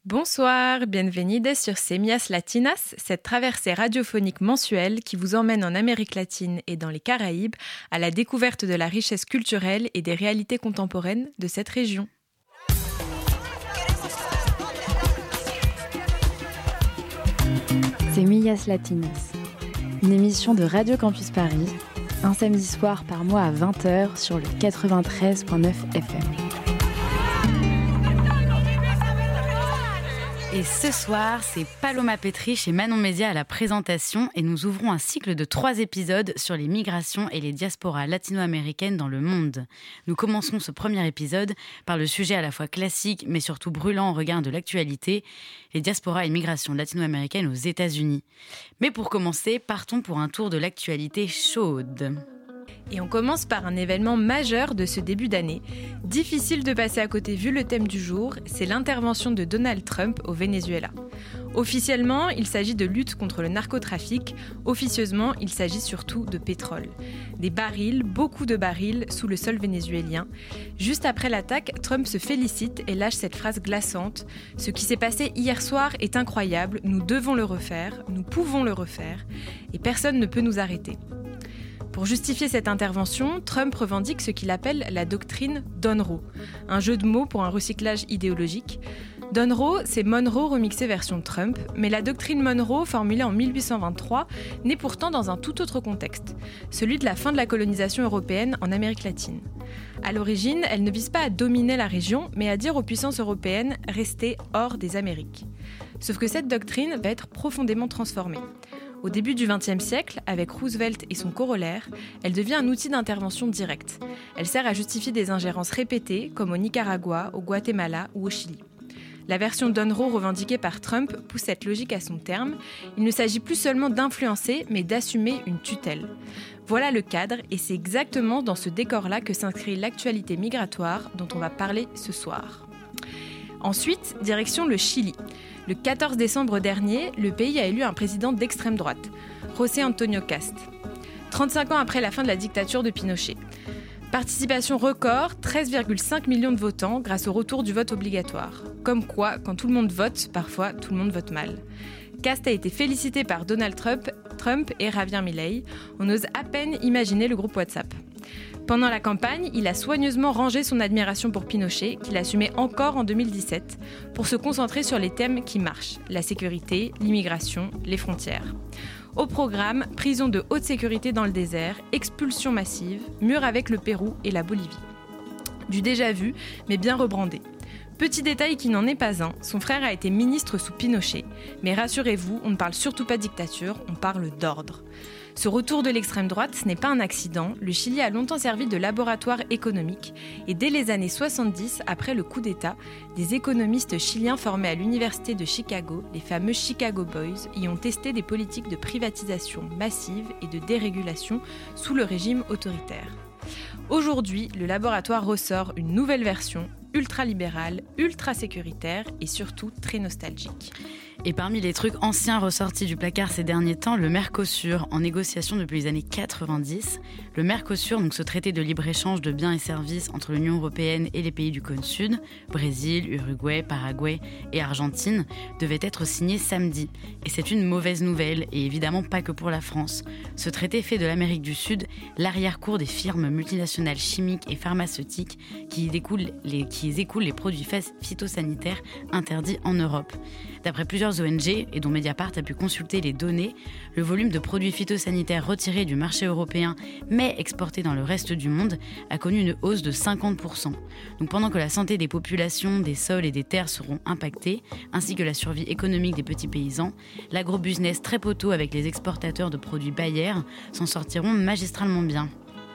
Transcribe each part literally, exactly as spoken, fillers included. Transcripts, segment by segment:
Bonsoir, bienvenidos sur Semillas Latinas, cette traversée radiophonique mensuelle qui vous emmène en Amérique latine et dans les Caraïbes à la découverte de la richesse culturelle et des réalités contemporaines de cette région. Semillas Latinas, une émission de Radio Campus Paris, un samedi soir par mois à vingt heures sur le quatre-vingt-treize virgule neuf F M. Et ce soir, c'est Paloma Petrich et Manon Média à la présentation et nous ouvrons un cycle de trois épisodes sur les migrations et les diasporas latino-américaines dans le monde. Nous commencerons ce premier épisode par le sujet à la fois classique mais surtout brûlant au regard de l'actualité, les diasporas et migrations latino-américaines aux États-Unis. Mais pour commencer, partons pour un tour de l'actualité chaude. Et on commence par un événement majeur de ce début d'année. Difficile de passer à côté vu le thème du jour, c'est l'intervention de Donald Trump au Venezuela. Officiellement, il s'agit de lutte contre le narcotrafic. Officieusement, il s'agit surtout de pétrole. Des barils, beaucoup de barils, sous le sol vénézuélien. Juste après l'attaque, Trump se félicite et lâche cette phrase glaçante. « Ce qui s'est passé hier soir est incroyable, nous devons le refaire, nous pouvons le refaire, et personne ne peut nous arrêter. » Pour justifier cette intervention, Trump revendique ce qu'il appelle la doctrine Donroe, un jeu de mots pour un recyclage idéologique. Donroe, c'est Monroe remixé version Trump, mais la doctrine Monroe, formulée en mille huit cent vingt-trois, naît pourtant dans un tout autre contexte, celui de la fin de la colonisation européenne en Amérique latine. À l'origine, elle ne vise pas à dominer la région, mais à dire aux puissances européennes « restez hors des Amériques ». Sauf que cette doctrine va être profondément transformée. Au début du vingtième siècle, avec Roosevelt et son corollaire, elle devient un outil d'intervention directe. Elle sert à justifier des ingérences répétées, comme au Nicaragua, au Guatemala ou au Chili. La version Donroe revendiquée par Trump pousse cette logique à son terme. Il ne s'agit plus seulement d'influencer, mais d'assumer une tutelle. Voilà le cadre, et c'est exactement dans ce décor-là que s'inscrit l'actualité migratoire dont on va parler ce soir. Ensuite, direction le Chili. Le quatorze décembre dernier, le pays a élu un président d'extrême droite, José Antonio Kast, trente-cinq ans après la fin de la dictature de Pinochet. Participation record, treize virgule cinq millions de votants grâce au retour du vote obligatoire. Comme quoi, quand tout le monde vote, parfois tout le monde vote mal. Kast a été félicité par Donald Trump, Trump et Javier Milei. On ose à peine imaginer le groupe WhatsApp. Pendant la campagne, il a soigneusement rangé son admiration pour Pinochet, qu'il assumait encore en deux mille dix-sept, pour se concentrer sur les thèmes qui marchent, la sécurité, l'immigration, les frontières. Au programme, prison de haute sécurité dans le désert, expulsion massive, mur avec le Pérou et la Bolivie. Du déjà vu, mais bien rebrandé. Petit détail qui n'en est pas un, son frère a été ministre sous Pinochet. Mais rassurez-vous, on ne parle surtout pas de dictature, on parle d'ordre. Ce retour de l'extrême droite, ce n'est pas un accident. Le Chili a longtemps servi de laboratoire économique. Et dès les années soixante-dix, après le coup d'État, des économistes chiliens formés à l'université de Chicago, les fameux Chicago Boys, y ont testé des politiques de privatisation massive et de dérégulation sous le régime autoritaire. Aujourd'hui, le laboratoire ressort une nouvelle version, ultra-libérale, ultra-sécuritaire et surtout très nostalgique. Et parmi les trucs anciens ressortis du placard ces derniers temps, le Mercosur, en négociation depuis les années quatre-vingt-dix. Le Mercosur, donc ce traité de libre-échange de biens et services entre l'Union européenne et les pays du cône sud, Brésil, Uruguay, Paraguay et Argentine, devait être signé samedi. Et c'est une mauvaise nouvelle, et évidemment pas que pour la France. Ce traité fait de l'Amérique du Sud l'arrière-cour des firmes multinationales chimiques et pharmaceutiques qui, découlent les, qui écoulent les produits phytosanitaires interdits en Europe. D'après plusieurs O N G, et dont Mediapart a pu consulter les données, le volume de produits phytosanitaires retirés du marché européen, mais exportés dans le reste du monde, a connu une hausse de cinquante pour cent. Donc pendant que la santé des populations, des sols et des terres seront impactées, ainsi que la survie économique des petits paysans, l'agrobusiness très poteau avec les exportateurs de produits Bayer s'en sortiront magistralement bien.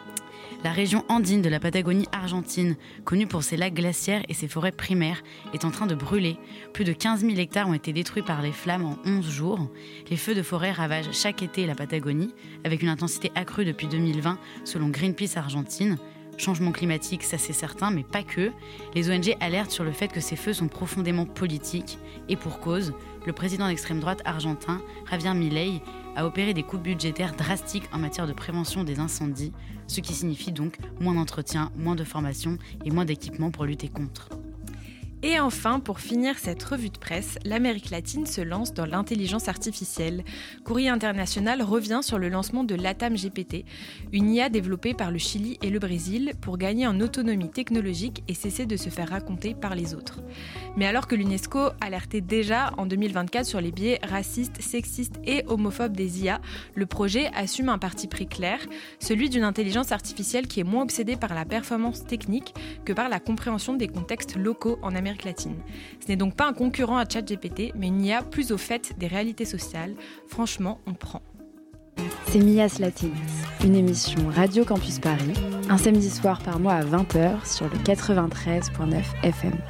La région andine de la Patagonie argentine, connue pour ses lacs glaciaires et ses forêts primaires, est en train de brûler. Plus de quinze mille hectares ont été détruits par les flammes en onze jours. Les feux de forêt ravagent chaque été la Patagonie, avec une intensité accrue depuis deux mille vingt, selon Greenpeace Argentine. Changement climatique, ça c'est certain, mais pas que. Les O N G alertent sur le fait que ces feux sont profondément politiques. Et pour cause, le président d'extrême droite argentin, Javier Milei, a opéré des coupes budgétaires drastiques en matière de prévention des incendies, ce qui signifie donc moins d'entretien, moins de formation et moins d'équipement pour lutter contre. Et enfin, pour finir cette revue de presse, l'Amérique latine se lance dans l'intelligence artificielle. Courrier International revient sur le lancement de Latam G P T, une I A développée par le Chili et le Brésil pour gagner en autonomie technologique et cesser de se faire raconter par les autres. Mais alors que l'UNESCO alertait déjà en deux mille vingt-quatre sur les biais racistes, sexistes et homophobes des I A, le projet assume un parti pris clair, celui d'une intelligence artificielle qui est moins obsédée par la performance technique que par la compréhension des contextes locaux en Amérique latine. Ce n'est donc pas un concurrent à ChatGPT, mais une I A plus au fait des réalités sociales. Franchement, on prend. C'est Mias Latinas, une émission Radio Campus Paris, un samedi soir par mois à vingt heures sur le quatre-vingt-treize virgule neuf F M.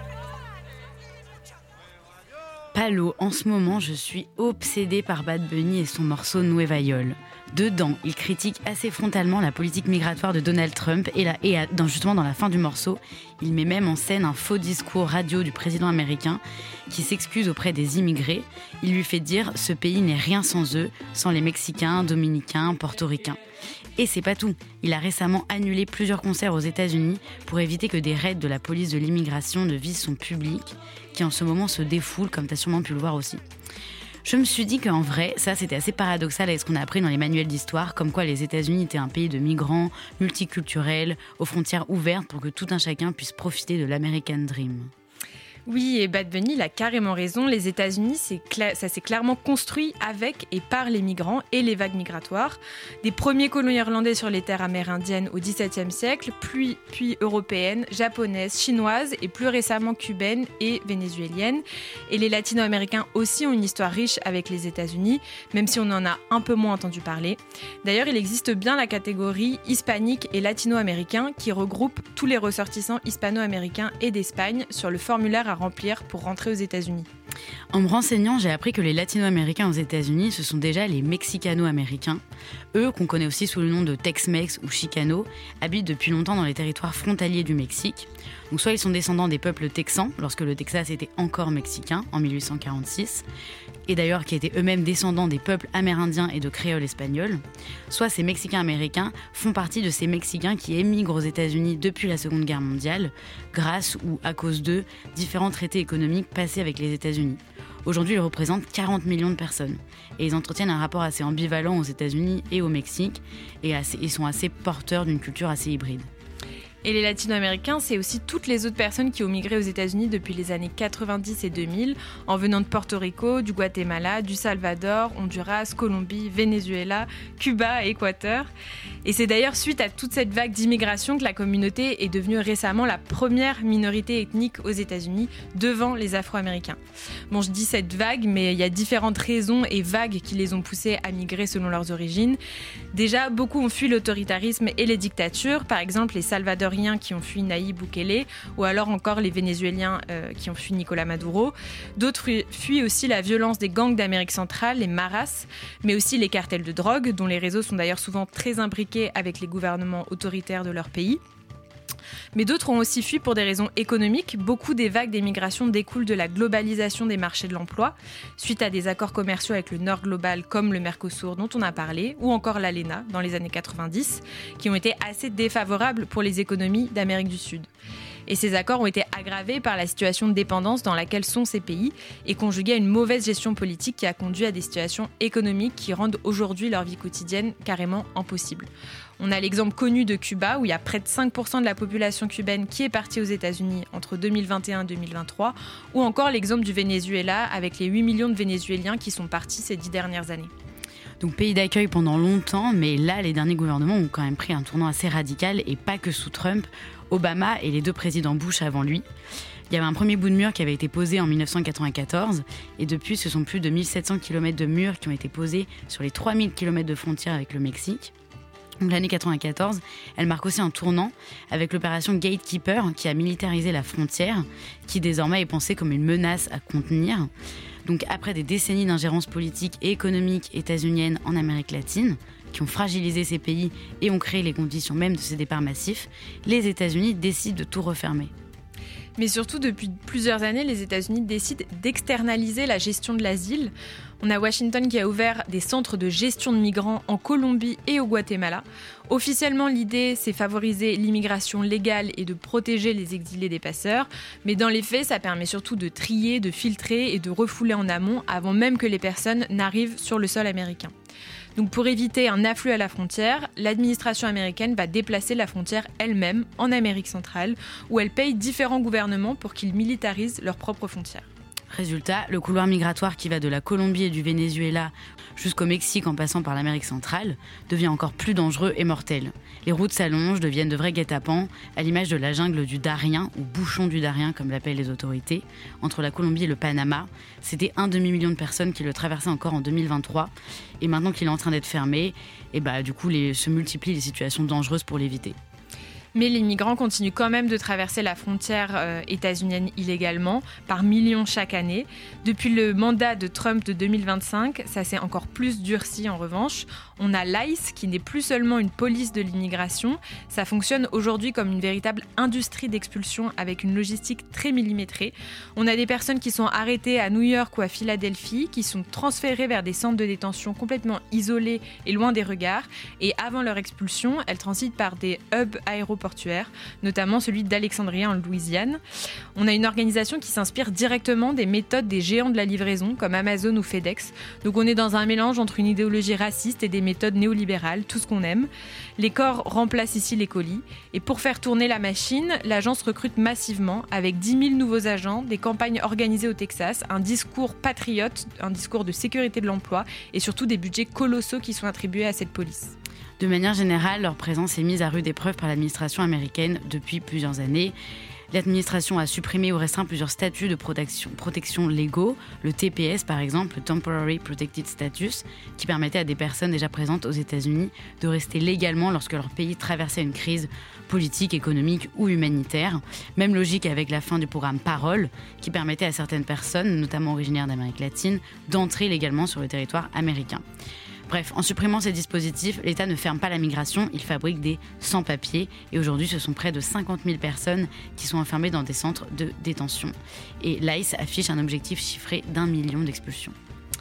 Palo, en ce moment, je suis obsédée par Bad Bunny et son morceau Nueva York. Dedans, il critique assez frontalement la politique migratoire de Donald Trump et, la, et à, dans, justement dans la fin du morceau, il met même en scène un faux discours radio du président américain qui s'excuse auprès des immigrés. Il lui fait dire « ce pays n'est rien sans eux, sans les Mexicains, Dominicains, Portoricains ». Et c'est pas tout, il a récemment annulé plusieurs concerts aux États-Unis pour éviter que des raids de la police de l'immigration ne visent son public, qui en ce moment se défoule, comme tu as sûrement pu le voir aussi. Je me suis dit qu'en vrai, ça c'était assez paradoxal avec ce qu'on a appris dans les manuels d'histoire, comme quoi les États-Unis étaient un pays de migrants, multiculturels, aux frontières ouvertes pour que tout un chacun puisse profiter de l'American Dream. Oui, et Bad Bunny, il a carrément raison. Les États-Unis, c'est cla- ça s'est clairement construit avec et par les migrants et les vagues migratoires. Des premiers colons irlandais sur les terres amérindiennes au dix-septième siècle, puis, puis européennes, japonaises, chinoises et plus récemment cubaines et vénézuéliennes. Et les latino-américains aussi ont une histoire riche avec les États-Unis, même si on en a un peu moins entendu parler. D'ailleurs, il existe bien la catégorie hispanique et latino-américain qui regroupe tous les ressortissants hispano-américains et d'Espagne sur le formulaire à remplir pour rentrer aux États-Unis. En me renseignant, j'ai appris que les latino-américains aux États-Unis, ce sont déjà les mexicano-américains. Eux, qu'on connaît aussi sous le nom de Tex-Mex ou Chicano, habitent depuis longtemps dans les territoires frontaliers du Mexique. Donc soit ils sont descendants des peuples texans, lorsque le Texas était encore mexicain, en mille huit cent quarante-six, et d'ailleurs qui étaient eux-mêmes descendants des peuples amérindiens et de créoles espagnols. Soit ces Mexicains-américains font partie de ces Mexicains qui émigrent aux États-Unis depuis la Seconde Guerre mondiale, grâce ou à cause de différents traités économiques passés avec les États-Unis. Aujourd'hui, ils représentent quarante millions de personnes. Et ils entretiennent un rapport assez ambivalent aux États-Unis et au Mexique, et assez, ils sont assez porteurs d'une culture assez hybride. Et les latino-américains, c'est aussi toutes les autres personnes qui ont migré aux États-Unis depuis les années quatre-vingt-dix et deux mille, en venant de Porto Rico, du Guatemala, du Salvador, Honduras, Colombie, Venezuela, Cuba et Équateur. Et c'est d'ailleurs suite à toute cette vague d'immigration que la communauté est devenue récemment la première minorité ethnique aux États-Unis, devant les Afro-Américains. Bon, je dis cette vague, mais il y a différentes raisons et vagues qui les ont poussés à migrer selon leurs origines. Déjà, beaucoup ont fui l'autoritarisme et les dictatures, par exemple les Salvadoriens qui ont fui Nayib Bukele, ou alors encore les Vénézuéliens euh, qui ont fui Nicolás Maduro. D'autres fuient aussi la violence des gangs d'Amérique centrale, les maras, mais aussi les cartels de drogue, dont les réseaux sont d'ailleurs souvent très imbriqués avec les gouvernements autoritaires de leur pays. Mais d'autres ont aussi fui pour des raisons économiques. Beaucoup des vagues d'émigration découlent de la globalisation des marchés de l'emploi, suite à des accords commerciaux avec le Nord global comme le Mercosur dont on a parlé, ou encore l'ALENA dans les années quatre-vingt-dix, qui ont été assez défavorables pour les économies d'Amérique du Sud. Et ces accords ont été aggravés par la situation de dépendance dans laquelle sont ces pays et conjugués à une mauvaise gestion politique qui a conduit à des situations économiques qui rendent aujourd'hui leur vie quotidienne carrément impossible. On a l'exemple connu de Cuba où il y a près de cinq pour cent de la population cubaine qui est partie aux États-Unis entre deux mille vingt et un et deux mille vingt-trois, ou encore l'exemple du Venezuela avec les huit millions de Vénézuéliens qui sont partis ces dix dernières années. Donc pays d'accueil pendant longtemps, mais là les derniers gouvernements ont quand même pris un tournant assez radical et pas que sous Trump, Obama et les deux présidents Bush avant lui. Il y avait un premier bout de mur qui avait été posé en dix-neuf cent quatre-vingt-quatorze et depuis ce sont plus de mille sept cents kilomètres de murs qui ont été posés sur les trois mille kilomètres de frontières avec le Mexique. Donc l'année quatre-vingt-quatorze, elle marque aussi un tournant avec l'opération Gatekeeper qui a militarisé la frontière, qui désormais est pensée comme une menace à contenir. Donc après des décennies d'ingérence politique et économique états-unienne en Amérique latine, qui ont fragilisé ces pays et ont créé les conditions même de ces départs massifs, les États-Unis décident de tout refermer. Mais surtout, depuis plusieurs années, les États-Unis décident d'externaliser la gestion de l'asile. On a Washington qui a ouvert des centres de gestion de migrants en Colombie et au Guatemala. Officiellement, l'idée, c'est favoriser l'immigration légale et de protéger les exilés des passeurs. Mais dans les faits, ça permet surtout de trier, de filtrer et de refouler en amont avant même que les personnes n'arrivent sur le sol américain. Donc pour éviter un afflux à la frontière, l'administration américaine va déplacer la frontière elle-même en Amérique centrale, où elle paye différents gouvernements pour qu'ils militarisent leurs propres frontières. Résultat, le couloir migratoire qui va de la Colombie et du Venezuela jusqu'au Mexique en passant par l'Amérique centrale devient encore plus dangereux et mortel. Les routes s'allongent, deviennent de vrais guet-apens, à l'image de la jungle du Darien, ou bouchon du Darien comme l'appellent les autorités, entre la Colombie et le Panama. C'était un demi-million de personnes qui le traversaient encore en deux mille vingt-trois, et maintenant qu'il est en train d'être fermé, et bah, du coup les, se multiplient les situations dangereuses pour l'éviter. Mais les migrants continuent quand même de traverser la frontière euh, états-unienne illégalement, par millions chaque année. Depuis le mandat de Trump de deux mille vingt-cinq, ça s'est encore plus durci en revanche. On a l'I C E, qui n'est plus seulement une police de l'immigration, ça fonctionne aujourd'hui comme une véritable industrie d'expulsion avec une logistique très millimétrée. On a des personnes qui sont arrêtées à New York ou à Philadelphie, qui sont transférées vers des centres de détention complètement isolés et loin des regards. Et avant leur expulsion, elles transitent par des hubs aéroportuaires portuaires, notamment celui d'Alexandria en Louisiane. On a une organisation qui s'inspire directement des méthodes des géants de la livraison, comme Amazon ou FedEx. Donc on est dans un mélange entre une idéologie raciste et des méthodes néolibérales, tout ce qu'on aime. Les corps remplacent ici les colis. Et pour faire tourner la machine, l'agence recrute massivement, avec dix mille nouveaux agents, des campagnes organisées au Texas, un discours patriote, un discours de sécurité de l'emploi, et surtout des budgets colossaux qui sont attribués à cette police. De manière générale, leur présence est mise à rude épreuve par l'administration américaine depuis plusieurs années. L'administration a supprimé ou restreint plusieurs statuts de protection, protection légaux, le T P S par exemple, le Temporary Protected Status, qui permettait à des personnes déjà présentes aux États-Unis de rester légalement lorsque leur pays traversait une crise politique, économique ou humanitaire. Même logique avec la fin du programme Parole, qui permettait à certaines personnes, notamment originaires d'Amérique latine, d'entrer légalement sur le territoire américain. Bref, en supprimant ces dispositifs, l'État ne ferme pas la migration, il fabrique des sans-papiers. Et aujourd'hui, ce sont près de cinquante mille personnes qui sont enfermées dans des centres de détention. Et l'I C E affiche un objectif chiffré d'un million d'expulsions.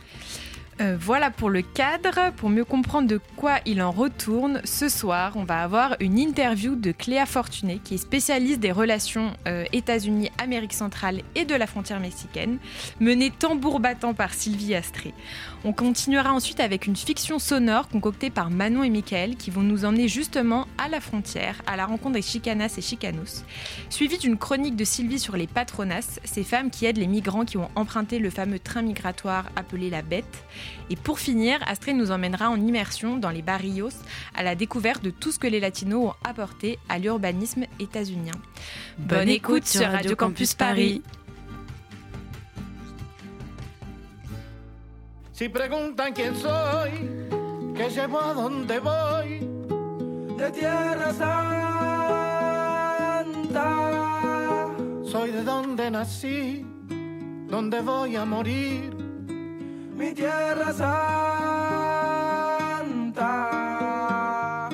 Euh, voilà pour le cadre. Pour mieux comprendre de quoi il en retourne, ce soir, on va avoir une interview de Cléa Fortuné, qui est spécialiste des relations euh, États-Unis-Amérique centrale et de la frontière mexicaine, menée tambour battant par Sylvie Astré. On continuera ensuite avec une fiction sonore concoctée par Manon et Michael, qui vont nous emmener justement à la frontière, à la rencontre des Chicanas et Chicanos, suivie d'une chronique de Sylvie sur les patronas, ces femmes qui aident les migrants qui ont emprunté le fameux train migratoire appelé la Bête. Et pour finir, Astrée nous emmènera en immersion dans les barrios à la découverte de tout ce que les latinos ont apporté à l'urbanisme états-unien. Bonne, Bonne écoute sur Radio Campus Paris. Si preguntan quién soy, que llevo a donde voy, de Tierra Santa. Soy de donde nací, donde voy a morir. Mi tierra santa.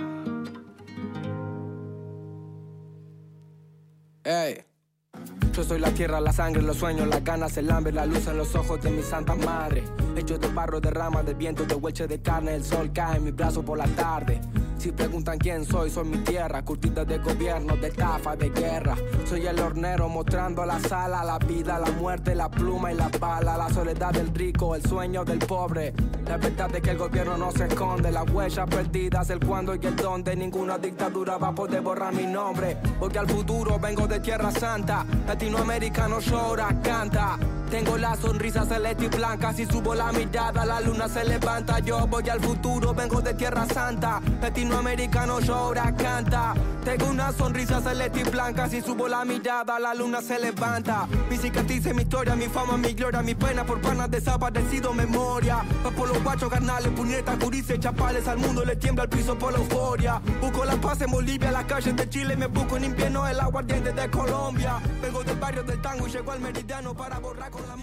Hey. Yo soy la tierra, la sangre, los sueños, las ganas, el hambre, la luz en los ojos de mi santa madre. Hecho de barro, de ramas, de viento, de hueche de carne, el sol cae en mi brazo por la tarde. Si preguntan quién soy, soy mi tierra, curtida de gobierno, de estafa, de guerra. Soy el hornero mostrando la sala, la vida, la muerte, la pluma y la bala, la soledad del rico, el sueño del pobre. La verdad es que el gobierno no se esconde, las huellas perdidas, el cuándo y el dónde. Ninguna dictadura va a poder borrar mi nombre, porque al futuro vengo de Tierra Santa. Latinoamericano llora, canta. Tengo la sonrisa celeste y blanca, si subo la mirada la luna se levanta. Yo voy al futuro, vengo de Tierra Santa. Latinoamericano llora, canta. Tengo una sonrisa celeste y blanca, si subo la mirada la luna se levanta. Mi cicatriz, mi historia, mi fama, mi gloria, mi pena por panas desaparecido, memoria. Va por los guachos, carnales, puñetas, gurises, chapales, al mundo le tiembla el piso por la euforia. Busco la paz en Bolivia, las calles de Chile, me busco en invierno el aguardiente de Colombia. Vengo del barrio del tango y llego al meridiano para borrar con la mano la calle.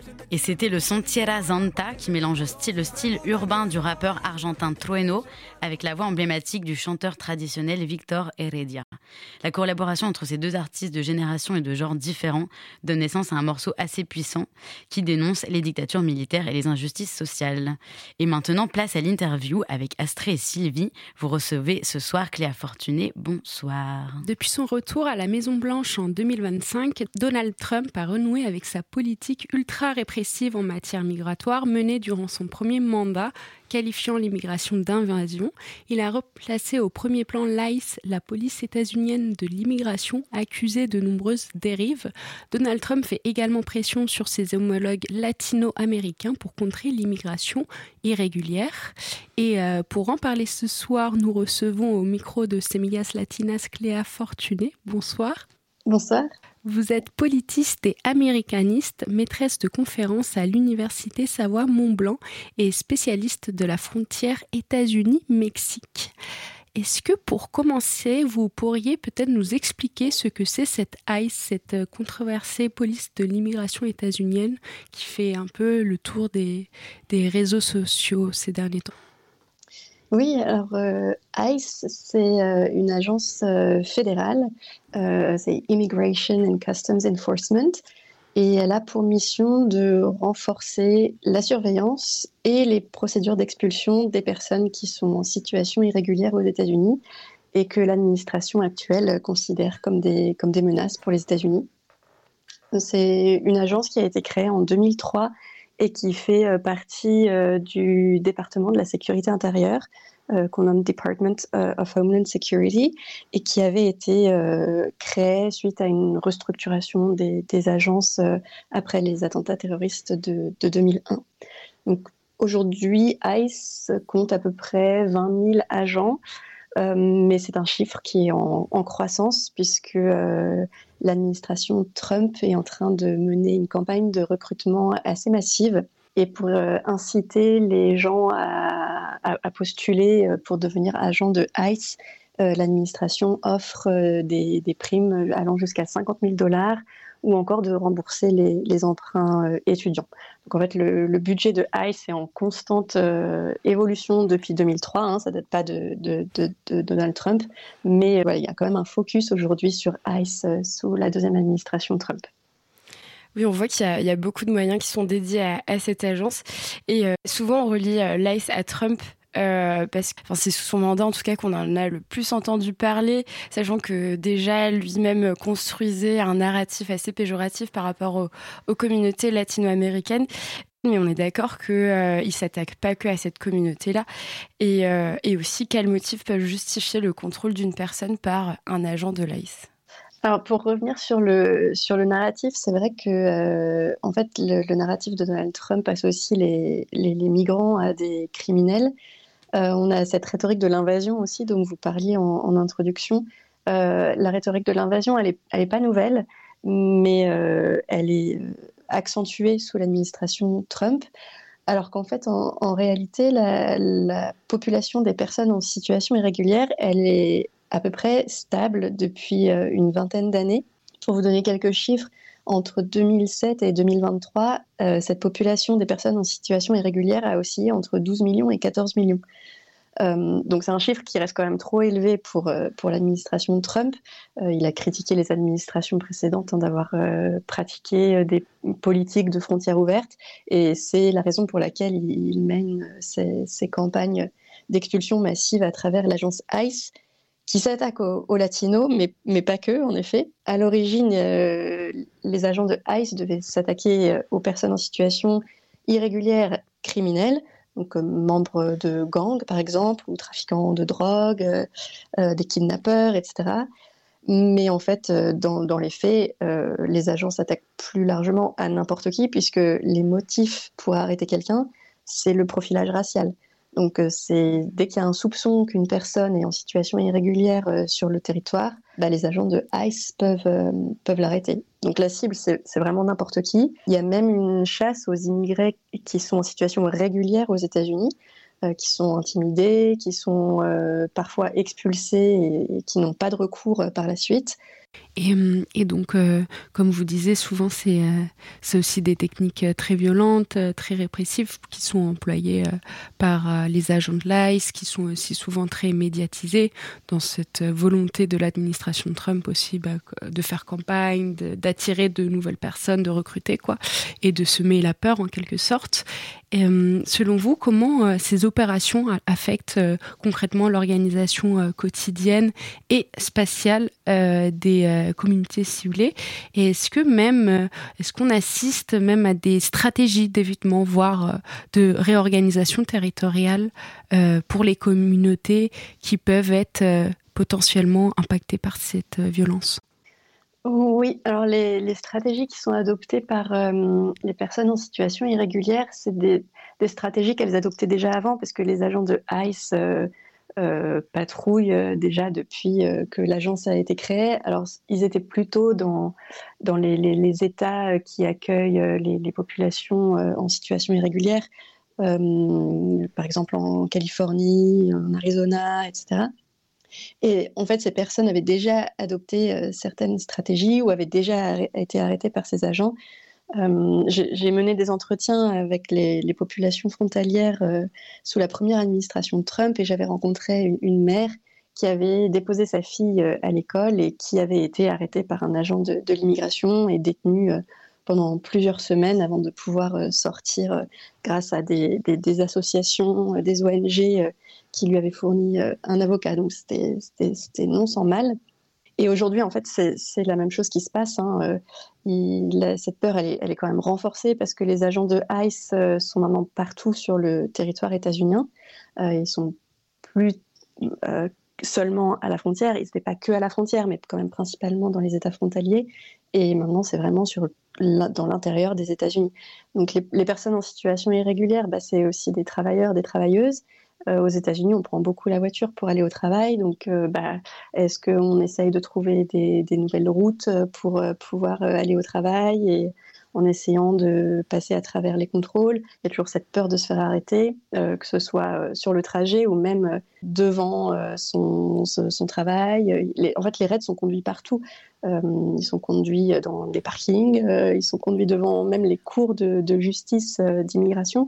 Et c'était le son Tierra Santa qui mélange style, le style urbain du rappeur argentin Trueno avec la voix emblématique du chanteur traditionnel Victor Heredia. La collaboration entre ces deux artistes de générations et de genres différents donne naissance à un morceau assez puissant qui dénonce les dictatures militaires et les injustices sociales. Et maintenant, place à l'interview avec Astrée et Sylvie. Vous recevez ce soir Cléa Fortuné. Bonsoir. Depuis son retour à la Maison-Blanche en deux mille vingt-cinq, Donald Trump a renoué avec sa politique ultra répressive en matière migratoire menée durant son premier mandat, qualifiant l'immigration d'invasion. Il a replacé au premier plan l'I C E, la police états-unienne de l'immigration, accusée de nombreuses dérives. Donald Trump fait également pression sur ses homologues latino-américains pour contrer l'immigration irrégulière. Et euh, pour en parler ce soir, nous recevons au micro de Semillas Latinas Cléa Fortuné. Bonsoir. Bonsoir. Vous êtes politiste et américaniste, maîtresse de conférences à l'Université Savoie-Mont-Blanc et spécialiste de la frontière États-Unis-Mexique. Est-ce que pour commencer, vous pourriez peut-être nous expliquer ce que c'est cette I C E, cette controversée police de l'immigration états-unienne qui fait un peu le tour des, des réseaux sociaux ces derniers temps ? Oui, alors euh, I C E, c'est euh, une agence euh, fédérale, euh, c'est Immigration and Customs Enforcement, et elle a pour mission de renforcer la surveillance et les procédures d'expulsion des personnes qui sont en situation irrégulière aux États-Unis et que l'administration actuelle considère comme des, comme des menaces pour les États-Unis. C'est une agence qui a été créée en deux mille trois et qui fait euh, partie euh, du département de la sécurité intérieure, euh, qu'on nomme Department of Homeland Security, et qui avait été euh, créé suite à une restructuration des, des agences euh, après les attentats terroristes de, de deux mille un. Donc, aujourd'hui, I C E compte à peu près vingt mille agents, euh, mais c'est un chiffre qui est en, en croissance puisque euh, l'administration Trump est en train de mener une campagne de recrutement assez massive et pour euh, inciter les gens à, à, à postuler pour devenir agents de I C E, euh, l'administration offre euh, des, des primes allant jusqu'à cinquante mille dollars ou encore de rembourser les, les emprunts euh, étudiants. Donc en fait, le, le budget de I C E est en constante euh, évolution depuis deux mille trois, hein, ça ne date pas de, de, de, de Donald Trump, mais euh, voilà, il y a quand même un focus aujourd'hui sur I C E sous la deuxième administration Trump. Oui, on voit qu'il y a, il y a beaucoup de moyens qui sont dédiés à, à cette agence. Et euh, souvent, on relie euh, l'I C E à Trump. Euh, parce que enfin, c'est sous son mandat en tout cas qu'on en a le plus entendu parler, sachant que déjà lui-même construisait un narratif assez péjoratif par rapport aux, aux communautés latino-américaines. Mais on est d'accord qu'il euh, ne s'attaque pas que à cette communauté-là. Et, euh, et aussi, quels motifs peuvent justifier le contrôle d'une personne par un agent de l'I C E ? Alors pour revenir sur le, sur le narratif, c'est vrai que euh, en fait, le, le narratif de Donald Trump associe les, les, les migrants à des criminels. Euh, on a cette rhétorique de l'invasion aussi, dont vous parliez en, en introduction. Euh, la rhétorique de l'invasion, elle n'est elle est pas nouvelle, mais euh, elle est accentuée sous l'administration Trump, alors qu'en fait, en, en réalité, la, la population des personnes en situation irrégulière, elle est à peu près stable depuis euh, une vingtaine d'années. Pour vous donner quelques chiffres, entre deux mille sept et deux mille vingt-trois, euh, cette population des personnes en situation irrégulière a oscillé entre douze millions et quatorze millions. Euh, donc c'est un chiffre qui reste quand même trop élevé pour, euh, pour l'administration de Trump. Euh, il a critiqué les administrations précédentes hein, d'avoir euh, pratiqué des politiques de frontières ouvertes, et c'est la raison pour laquelle il, il mène ces, ces campagnes d'expulsion massive à travers l'agence I C E, qui s'attaque aux, aux latinos, mais, mais pas que, en effet. À l'origine, euh, les agents de I C E devaient s'attaquer aux personnes en situation irrégulière criminelle, donc comme membres de gangs, par exemple, ou trafiquants de drogue, euh, euh, des kidnappeurs, et cetera. Mais en fait, euh, dans, dans les faits, euh, les agents s'attaquent plus largement à n'importe qui, puisque les motifs pour arrêter quelqu'un, c'est le profilage racial. Donc, c'est, dès qu'il y a un soupçon qu'une personne est en situation irrégulière euh, sur le territoire, bah, les agents de I C E peuvent, euh, peuvent l'arrêter. Donc, la cible, c'est, c'est vraiment n'importe qui. Il y a même une chasse aux immigrés qui sont en situation régulière aux États-Unis, euh, qui sont intimidés, qui sont euh, parfois expulsés et, et qui n'ont pas de recours euh, par la suite. Et, et donc, euh, comme vous disiez, souvent c'est, euh, c'est aussi des techniques très violentes, très répressives qui sont employées euh, par euh, les agents de l'I C E, qui sont aussi souvent très médiatisées dans cette volonté de l'administration de Trump aussi bah, de faire campagne, de, d'attirer de nouvelles personnes, de recruter quoi, et de semer la peur en quelque sorte. Et, euh, selon vous, comment euh, ces opérations affectent euh, concrètement l'organisation euh, quotidienne et spatiale euh, des euh, communautés ciblées, et est-ce que même euh, est-ce qu'on assiste même à des stratégies d'évitement, voire euh, de réorganisation territoriale euh, pour les communautés qui peuvent être euh, potentiellement impactées par cette euh, violence? Oui, alors les, les stratégies qui sont adoptées par euh, les personnes en situation irrégulière, c'est des, des stratégies qu'elles adoptaient déjà avant, parce que les agents de I C E euh, euh, patrouillent euh, déjà depuis euh, que l'agence a été créée. Alors, ils étaient plutôt dans, dans les, les, les États qui accueillent euh, les, les populations euh, en situation irrégulière, euh, par exemple en Californie, en Arizona, et cetera. Et en fait, ces personnes avaient déjà adopté euh, certaines stratégies ou avaient déjà arrêt- été arrêtées par ces agents. Euh, j'ai, j'ai mené des entretiens avec les, les populations frontalières euh, sous la première administration de Trump, et j'avais rencontré une, une mère qui avait déposé sa fille euh, à l'école et qui avait été arrêtée par un agent de, de l'immigration et détenue euh, pendant plusieurs semaines avant de pouvoir euh, sortir euh, grâce à des, des, des associations, euh, des O N G euh, qui lui avaient fourni euh, un avocat. Donc c'était, c'était, c'était non sans mal. Et aujourd'hui, en fait, c'est, c'est la même chose qui se passe. Hein. Euh, il, cette peur, elle est, elle est quand même renforcée parce que les agents de I C E euh, sont maintenant partout sur le territoire états-unien. Euh, ils sont plus euh, seulement à la frontière. Ils n'étaient pas que à la frontière, mais quand même principalement dans les États frontaliers. Et maintenant, c'est vraiment sur, dans l'intérieur des États-Unis. Donc, les, les personnes en situation irrégulière, bah, c'est aussi des travailleurs, des travailleuses. Euh, aux États-Unis, on prend beaucoup la voiture pour aller au travail. Donc, euh, bah, est-ce qu'on essaye de trouver des, des nouvelles routes pour euh, pouvoir euh, aller au travail, et en essayant de passer à travers les contrôles? Il y a toujours cette peur de se faire arrêter, euh, que ce soit euh, sur le trajet ou même euh, devant euh, son, son, son travail. Les, en fait, les raids sont conduits partout. Euh, ils sont conduits dans des parkings, euh, ils sont conduits devant même les cours de, de justice euh, d'immigration.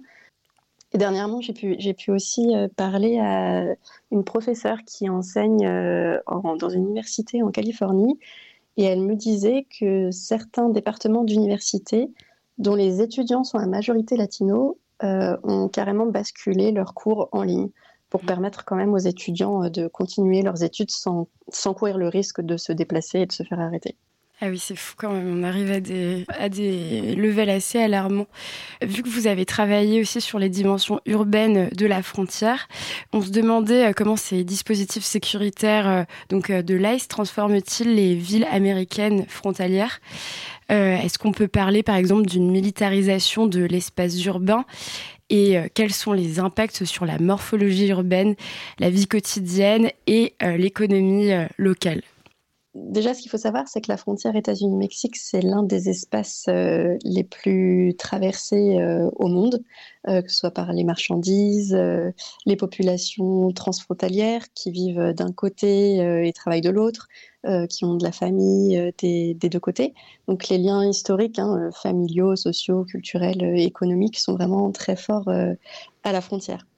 Et dernièrement, j'ai pu, j'ai pu aussi euh, parler à une professeure qui enseigne euh, en, dans une université en Californie, et elle me disait que certains départements d'université, dont les étudiants sont à majorité latinos, euh, ont carrément basculé leurs cours en ligne pour permettre quand même aux étudiants de continuer leurs études sans, sans courir le risque de se déplacer et de se faire arrêter. Ah oui, c'est fou quand même, on arrive à des, à des levels assez alarmants. Vu que vous avez travaillé aussi sur les dimensions urbaines de la frontière, on se demandait comment ces dispositifs sécuritaires donc de l'I C E transforment-ils les villes américaines frontalières. Euh, est-ce qu'on peut parler par exemple d'une militarisation de l'espace urbain, et euh, quels sont les impacts sur la morphologie urbaine, la vie quotidienne et euh, l'économie euh, locale? Déjà, ce qu'il faut savoir, c'est que la frontière États-Unis-Mexique, c'est l'un des espaces euh, les plus traversés euh, au monde, euh, que ce soit par les marchandises, euh, les populations transfrontalières qui vivent d'un côté euh, et travaillent de l'autre, euh, qui ont de la famille euh, des, des deux côtés. Donc les liens historiques, hein, familiaux, sociaux, culturels, euh, économiques, sont vraiment très forts euh, à la frontière.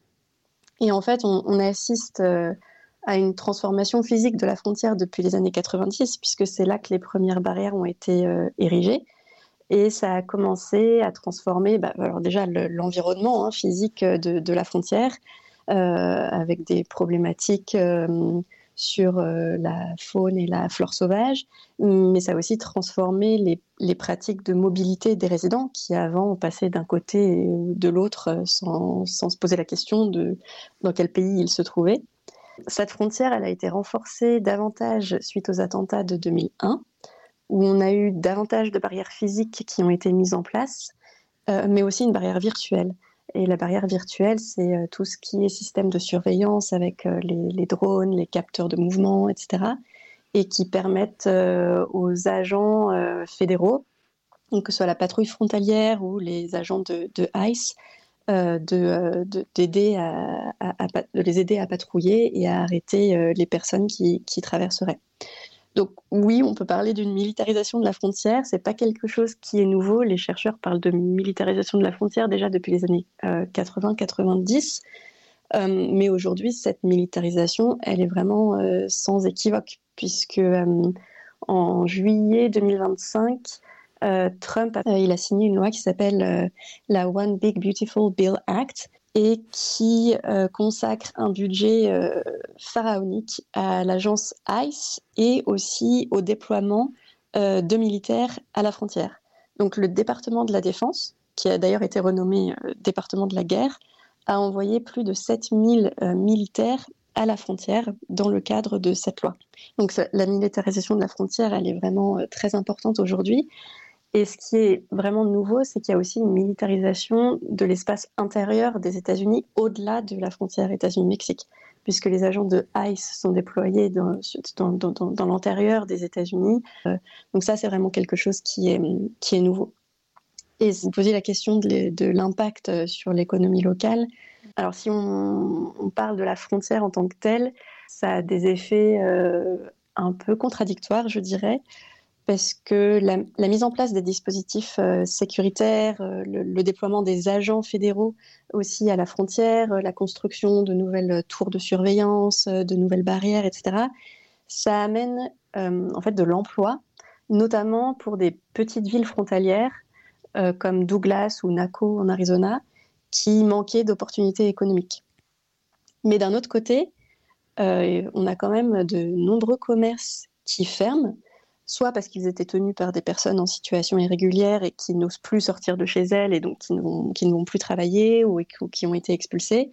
Et en fait, on, on assiste... Euh, à une transformation physique de la frontière depuis les années quatre-vingt-dix, puisque c'est là que les premières barrières ont été euh, érigées. Et ça a commencé à transformer bah, alors déjà le, l'environnement hein, physique de, de la frontière, euh, avec des problématiques euh, sur euh, la faune et la flore sauvage, mais ça a aussi transformé les, les pratiques de mobilité des résidents qui avant passaient d'un côté ou de l'autre sans, sans se poser la question de dans quel pays ils se trouvaient. Cette frontière, elle a été renforcée davantage suite aux attentats de deux mille un, où on a eu davantage de barrières physiques qui ont été mises en place, euh, mais aussi une barrière virtuelle. Et la barrière virtuelle, c'est euh, tout ce qui est système de surveillance avec euh, les, les drones, les capteurs de mouvement, et cetera, et qui permettent euh, aux agents euh, fédéraux, donc que ce soit la patrouille frontalière ou les agents de, de I C E, Euh, de, de, d'aider à, à, à, de les aider à patrouiller et à arrêter euh, les personnes qui, qui traverseraient. Donc oui, on peut parler d'une militarisation de la frontière. C'est pas quelque chose qui est nouveau. Les chercheurs parlent de militarisation de la frontière déjà depuis les années euh, quatre-vingts quatre-vingt-dix. Euh, mais aujourd'hui, cette militarisation, elle est vraiment euh, sans équivoque, puisque euh, en juillet deux mille vingt-cinq, euh, Trump a, euh, il a signé une loi qui s'appelle euh, la One Big Beautiful Bill Act, et qui euh, consacre un budget euh, pharaonique à l'agence ICE et aussi au déploiement euh, de militaires à la frontière. Donc le département de la Défense, qui a d'ailleurs été renommé euh, département de la guerre, a envoyé plus de sept mille euh, militaires à la frontière dans le cadre de cette loi. Donc ça, la militarisation de la frontière, elle est vraiment euh, très importante aujourd'hui. Et ce qui est vraiment nouveau, c'est qu'il y a aussi une militarisation de l'espace intérieur des États-Unis au-delà de la frontière États-Unis-Mexique, puisque les agents de ICE sont déployés dans, dans, dans, dans l'intérieur des États-Unis. Euh, donc ça, c'est vraiment quelque chose qui est, qui est nouveau. Et vous posez la question de, de l'impact sur l'économie locale. Alors si on, on parle de la frontière en tant que telle, ça a des effets euh, un peu contradictoires, je dirais, parce que la, la mise en place des dispositifs euh, sécuritaires, euh, le, le déploiement des agents fédéraux aussi à la frontière, euh, la construction de nouvelles tours de surveillance, euh, de nouvelles barrières, et cetera, ça amène euh, en fait de l'emploi, notamment pour des petites villes frontalières euh, comme Douglas ou Naco en Arizona, qui manquaient d'opportunités économiques. Mais d'un autre côté, euh, on a quand même de nombreux commerces qui ferment, soit parce qu'ils étaient tenus par des personnes en situation irrégulière et qui n'osent plus sortir de chez elles et donc qui ne vont, qui ne vont plus travailler ou, ou qui ont été expulsés,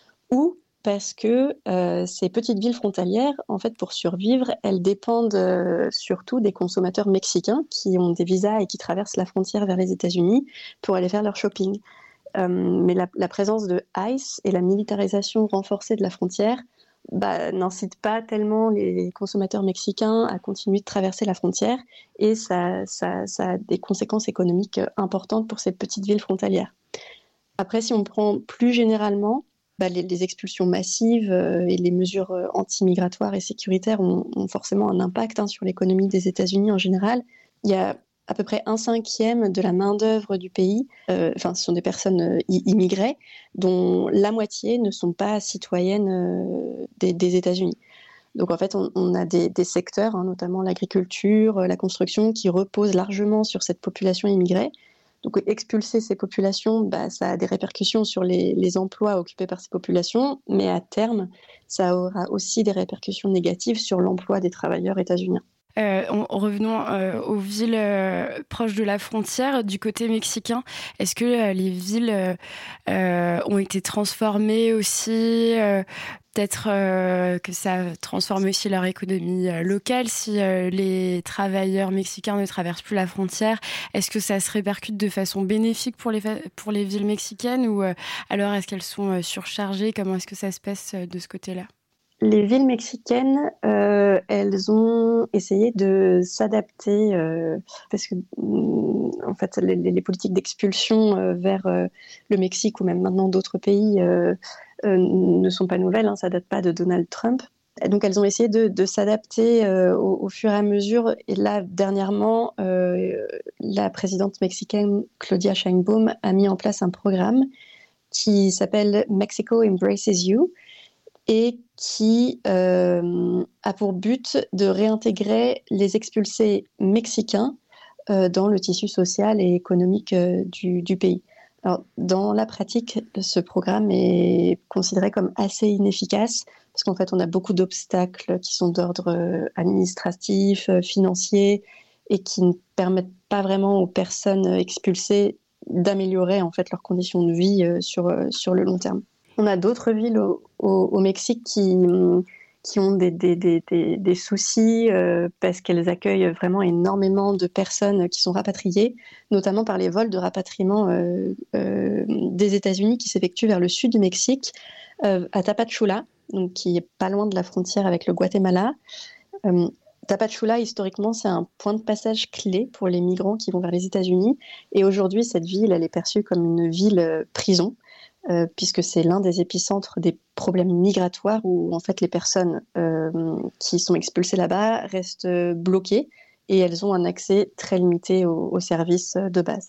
ou parce que euh, ces petites villes frontalières, en fait, pour survivre, elles dépendent euh, surtout des consommateurs mexicains qui ont des visas et qui traversent la frontière vers les États-Unis pour aller faire leur shopping. Euh, mais la, la présence de ICE et la militarisation renforcée de la frontière bah, n'incite pas tellement les consommateurs mexicains à continuer de traverser la frontière, et ça, ça, ça a des conséquences économiques importantes pour ces petites villes frontalières. Après, si on prend plus généralement, bah, les, les expulsions massives euh, et les mesures euh, anti-migratoires et sécuritaires ont, ont forcément un impact hein, sur l'économie des États-Unis en général. Il y a à peu près un cinquième de la main-d'œuvre du pays, euh, enfin, ce sont des personnes euh, immigrées, dont la moitié ne sont pas citoyennes euh, des, des États-Unis. Donc en fait, on, on a des, des secteurs, hein, notamment l'agriculture, la construction, qui reposent largement sur cette population immigrée. Donc expulser ces populations, bah, ça a des répercussions sur les, les emplois occupés par ces populations, mais à terme, ça aura aussi des répercussions négatives sur l'emploi des travailleurs états-uniens. Euh, en, en revenant euh, aux villes euh, proches de la frontière, du côté mexicain, est-ce que euh, les villes euh, euh, ont été transformées aussi euh, Peut-être euh, que ça transforme aussi leur économie euh, locale si euh, les travailleurs mexicains ne traversent plus la frontière. Est-ce que ça se répercute de façon bénéfique pour les, fa- pour les villes mexicaines ou euh, alors est-ce qu'elles sont euh, surchargées ? Comment est-ce que ça se passe euh, de ce côté-là ? Les villes mexicaines, euh, elles ont essayé de s'adapter euh, parce que, en fait, les, les politiques d'expulsion euh, vers euh, le Mexique ou même maintenant d'autres pays euh, euh, ne sont pas nouvelles, hein, ça date pas de Donald Trump. Et donc, elles ont essayé de, de s'adapter euh, au, au fur et à mesure. Et là, dernièrement, euh, la présidente mexicaine Claudia Sheinbaum a mis en place un programme qui s'appelle Mexico Embraces You, et qui euh, a pour but de réintégrer les expulsés mexicains euh, dans le tissu social et économique euh, du, du pays. Alors, dans la pratique, ce programme est considéré comme assez inefficace parce qu'en fait, on a beaucoup d'obstacles qui sont d'ordre administratif, financier et qui ne permettent pas vraiment aux personnes expulsées d'améliorer en fait leurs conditions de vie euh, sur, euh, sur le long terme. On a d'autres villes au, au, au Mexique qui, qui ont des, des, des, des, des soucis euh, parce qu'elles accueillent vraiment énormément de personnes qui sont rapatriées, notamment par les vols de rapatriement euh, euh, des États-Unis qui s'effectuent vers le sud du Mexique, euh, à Tapachula, donc qui est pas loin de la frontière avec le Guatemala. Euh, Tapachula, historiquement, c'est un point de passage clé pour les migrants qui vont vers les États-Unis. Et aujourd'hui, cette ville, elle est perçue comme une ville euh, prison. euh, puisque c'est l'un des épicentres des problèmes migratoires où en fait les personnes euh, qui sont expulsées là-bas restent bloquées et elles ont un accès très limité aux, aux services de base.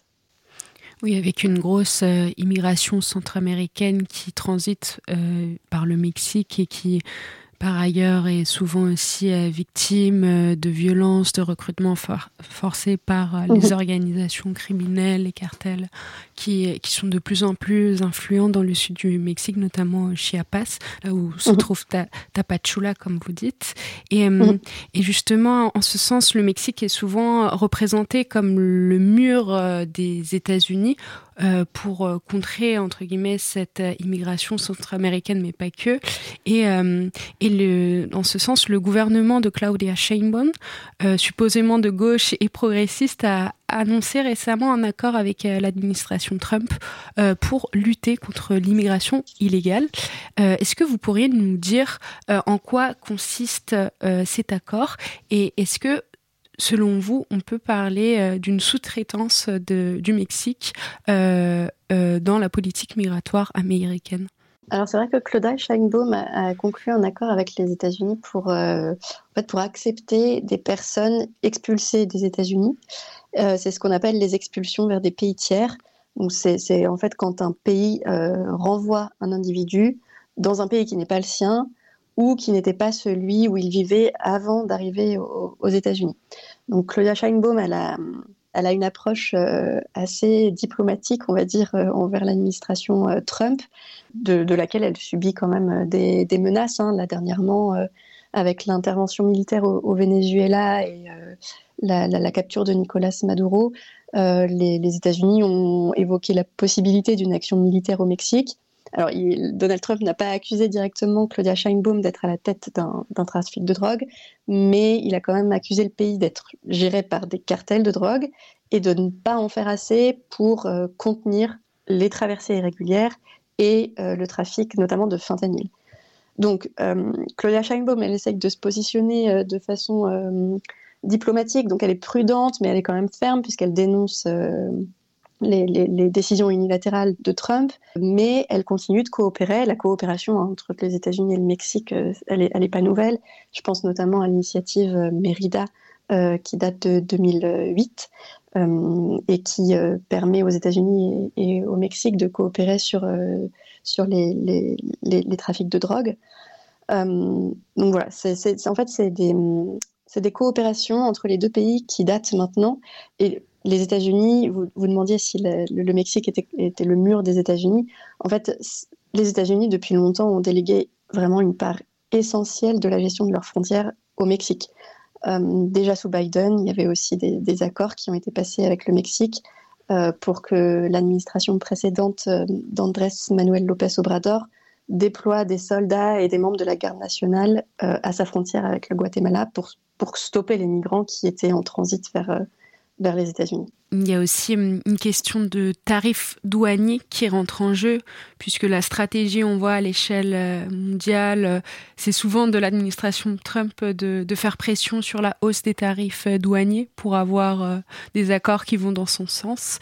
Oui, avec une grosse euh, immigration centra-américaine qui transite euh, par le Mexique et qui, par ailleurs, est souvent aussi euh, victime euh, de violences, de recrutement for- forcé par euh, les mmh. organisations criminelles, les cartels, qui, qui sont de plus en plus influents dans le sud du Mexique, notamment Chiapas, là où se mmh. trouve ta- Tapachula, comme vous dites. Et, mmh. et justement, en ce sens, le Mexique est souvent représenté comme le mur euh, des États-Unis, Euh, pour euh, contrer, entre guillemets, cette euh, immigration centra-américaine, mais pas que. Et, euh, et le, en ce sens, le gouvernement de Claudia Sheinbaum, euh, supposément de gauche et progressiste, a annoncé récemment un accord avec euh, l'administration Trump euh, pour lutter contre l'immigration illégale. Euh, est-ce que vous pourriez nous dire euh, en quoi consiste euh, cet accord et est-ce que selon vous, on peut parler euh, d'une sous-traitance de, du Mexique euh, euh, dans la politique migratoire américaine? Alors c'est vrai que Claudia Sheinbaum a, a conclu un accord avec les États-Unis pour, euh, en fait, pour accepter des personnes expulsées des États-Unis. Euh, c'est ce qu'on appelle les expulsions vers des pays tiers. Donc c'est, c'est en fait quand un pays euh, renvoie un individu dans un pays qui n'est pas le sien, ou qui n'était pas celui où il vivait avant d'arriver au, aux États-Unis. Donc Claudia Sheinbaum, elle a, elle a une approche euh, assez diplomatique, on va dire, euh, envers l'administration euh, Trump, de, de laquelle elle subit quand même des, des menaces. Hein, là, dernièrement, euh, avec l'intervention militaire au, au Venezuela et euh, la, la, la capture de Nicolas Maduro, euh, les, les États-Unis ont évoqué la possibilité d'une action militaire au Mexique. Alors, il, Donald Trump n'a pas accusé directement Claudia Sheinbaum d'être à la tête d'un, d'un trafic de drogue, mais il a quand même accusé le pays d'être géré par des cartels de drogue et de ne pas en faire assez pour euh, contenir les traversées irrégulières et euh, le trafic, notamment de fentanyl. Donc, euh, Claudia Sheinbaum, elle essaye de se positionner euh, de façon euh, diplomatique, donc elle est prudente, mais elle est quand même ferme puisqu'elle dénonce Euh, Les, les, les décisions unilatérales de Trump, mais elle continue de coopérer. La coopération entre les États-Unis et le Mexique, elle n'est elle est pas nouvelle. Je pense notamment à l'initiative Mérida, euh, qui date de deux mille huit euh, et qui euh, permet aux États-Unis et, et au Mexique de coopérer sur, euh, sur les, les, les, les trafics de drogue. Euh, donc voilà, c'est, c'est, c'est, en fait, c'est des, c'est des coopérations entre les deux pays qui datent maintenant. Et les États-Unis, vous, vous demandiez si le, le Mexique était, était le mur des États-Unis. En fait, les États-Unis, depuis longtemps, ont délégué vraiment une part essentielle de la gestion de leurs frontières au Mexique. Euh, déjà sous Biden, il y avait aussi des, des accords qui ont été passés avec le Mexique euh, pour que l'administration précédente euh, d'Andrés Manuel López Obrador déploie des soldats et des membres de la garde nationale euh, à sa frontière avec le Guatemala pour, pour stopper les migrants qui étaient en transit vers... Euh, vers les États-Unis. Il y a aussi une question de tarifs douaniers qui rentre en jeu, puisque la stratégie, on voit à l'échelle mondiale, c'est souvent de l'administration Trump de, de faire pression sur la hausse des tarifs douaniers pour avoir des accords qui vont dans son sens.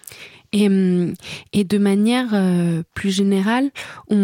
Et, et de manière euh, plus générale,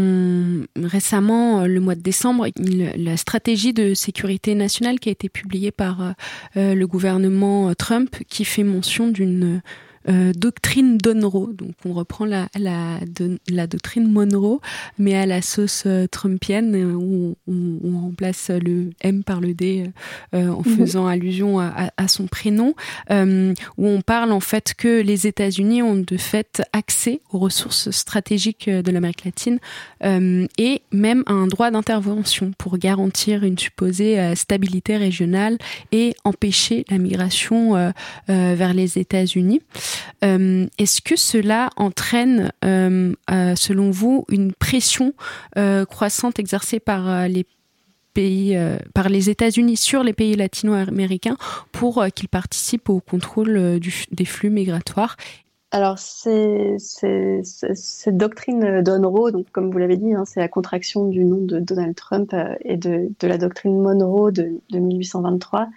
on, récemment, le mois de décembre, il, la stratégie de sécurité nationale qui a été publiée par euh, le gouvernement Trump, qui fait mention d'une euh, doctrine Monroe. Donc on reprend la, la, de, la doctrine Monroe, mais à la sauce euh, trumpienne, où on, on remplace le M par le D euh, en mmh. faisant allusion à, à, à son prénom, euh, où on parle en fait que les États-Unis ont de fait accès aux ressources stratégiques de l'Amérique latine euh, et même un droit d'intervention pour garantir une supposée euh, stabilité régionale et empêcher la migration euh, euh, vers les États-Unis. Euh, est-ce que cela entraîne, euh, euh, selon vous, une pression euh, croissante exercée par euh, les pays, euh, par les États-Unis sur les pays latino-américains pour euh, qu'ils participent au contrôle euh, du, des flux migratoires? Alors, c'est, c'est, c'est, cette doctrine Monroe, donc comme vous l'avez dit, hein, c'est la contraction du nom de Donald Trump euh, et de, de la doctrine Monroe de, de mille huit cent vingt-trois.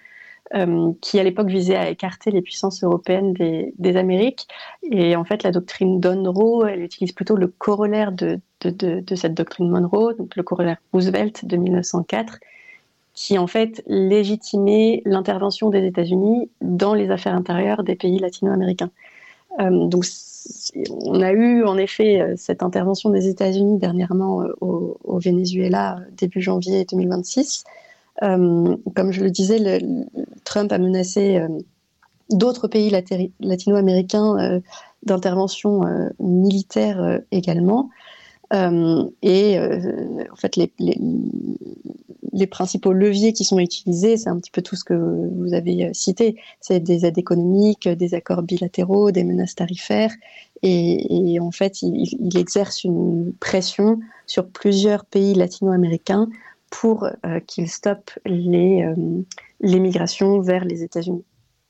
euh, qui à l'époque visait à écarter les puissances européennes des, des Amériques. Et en fait, la doctrine Monroe, elle utilise plutôt le corollaire de, de, de, de cette doctrine Monroe, donc le corollaire Roosevelt de mille neuf cent quatre, qui en fait légitimait l'intervention des États-Unis dans les affaires intérieures des pays latino-américains. Euh, donc, on a eu en effet cette intervention des États-Unis dernièrement au, au Venezuela début janvier deux mille vingt-six. Euh, comme je le disais, le, Trump a menacé euh, d'autres pays latéri- latino-américains euh, d'intervention euh, militaire euh, également. Euh, et euh, en fait, les, les, les principaux leviers qui sont utilisés, c'est un petit peu tout ce que vous avez cité. C'est des aides économiques, des accords bilatéraux, des menaces tarifaires. Et, et en fait, il, il exerce une pression sur plusieurs pays latino-américains pour euh, qu'ils stoppent les, euh, les migrations vers les États-Unis.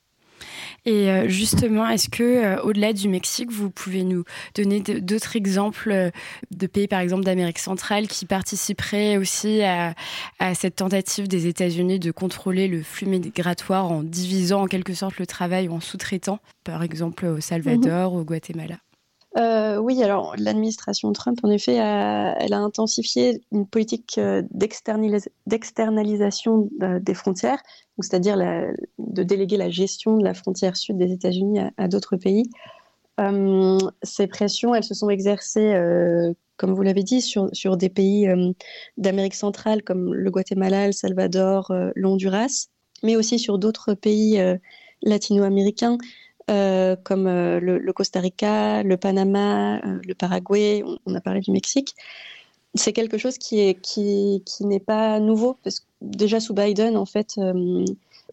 Et euh, justement, est-ce que euh, au-delà du Mexique, vous pouvez nous donner de, d'autres exemples euh, de pays, par exemple d'Amérique centrale, qui participeraient aussi à, à cette tentative des États-Unis de contrôler le flux migratoire en divisant en quelque sorte le travail ou en sous-traitant, par exemple au Salvador mmh. ou au Guatemala? Euh, oui, alors l'administration Trump, en effet, a, elle a intensifié une politique d'externalis- d'externalisation des frontières, donc c'est-à-dire la, de déléguer la gestion de la frontière sud des États-Unis à, à d'autres pays. Euh, ces pressions, elles se sont exercées, euh, comme vous l'avez dit, sur, sur des pays euh, d'Amérique centrale comme le Guatemala, le Salvador, euh, l'Honduras, mais aussi sur d'autres pays euh, latino-américains. Euh, comme euh, le, le Costa Rica, le Panama, euh, le Paraguay, on, on a parlé du Mexique. C'est quelque chose qui, est, qui, qui n'est pas nouveau, parce que déjà sous Biden, en fait, euh,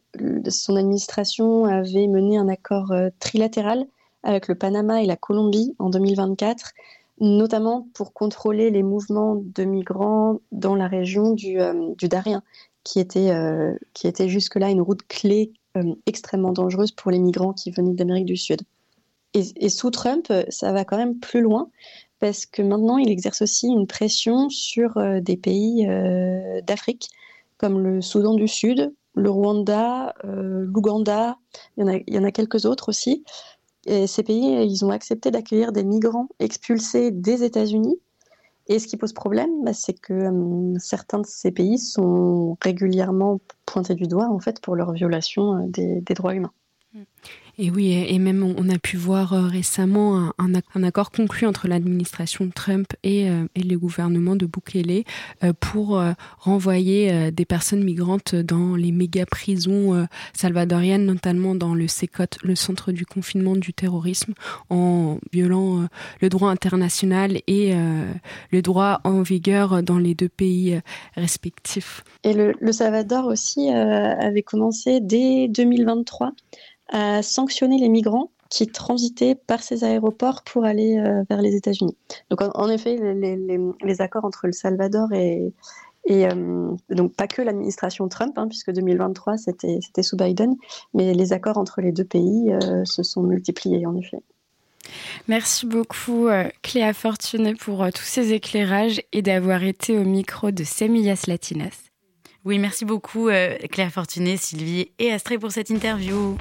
son administration avait mené un accord euh, trilatéral avec le Panama et la Colombie en deux mille vingt-quatre, notamment pour contrôler les mouvements de migrants dans la région du, euh, du Darien, qui était, euh, qui était jusque-là une route clé Euh, extrêmement dangereuse pour les migrants qui venaient d'Amérique du Sud. Et, et sous Trump, ça va quand même plus loin, parce que maintenant, il exerce aussi une pression sur euh, des pays euh, d'Afrique, comme le Soudan du Sud, le Rwanda, euh, l'Ouganda, il y en a, il y en a quelques autres aussi. Et ces pays, ils ont accepté d'accueillir des migrants expulsés des États-Unis. Et ce qui pose problème, bah, c'est que euh, certains de ces pays sont régulièrement pointés du doigt en fait, pour leur violation euh, des, des droits humains. Et oui, et même on a pu voir récemment un, un accord conclu entre l'administration Trump et, euh, et les gouvernements de Bukele euh, pour euh, renvoyer euh, des personnes migrantes dans les méga-prisons euh, salvadoriennes, notamment dans le C E C O T, le centre du confinement du terrorisme, en violant euh, le droit international et euh, le droit en vigueur dans les deux pays euh, respectifs. Et le, le Salvador aussi euh, avait commencé dès deux mille vingt-trois à sanctionner les migrants qui transitaient par ces aéroports pour aller euh, vers les États-Unis. Donc en, en effet, les, les, les accords entre le Salvador et, et euh, donc pas que l'administration Trump, hein, puisque deux mille vingt-trois c'était, c'était sous Biden, mais les accords entre les deux pays euh, se sont multipliés en effet. Merci beaucoup euh, Cléa Fortuné pour euh, tous ces éclairages et d'avoir été au micro de Semillas Latinas. Oui, merci beaucoup euh, Cléa Fortuné, Sylvie et Astrée pour cette interview.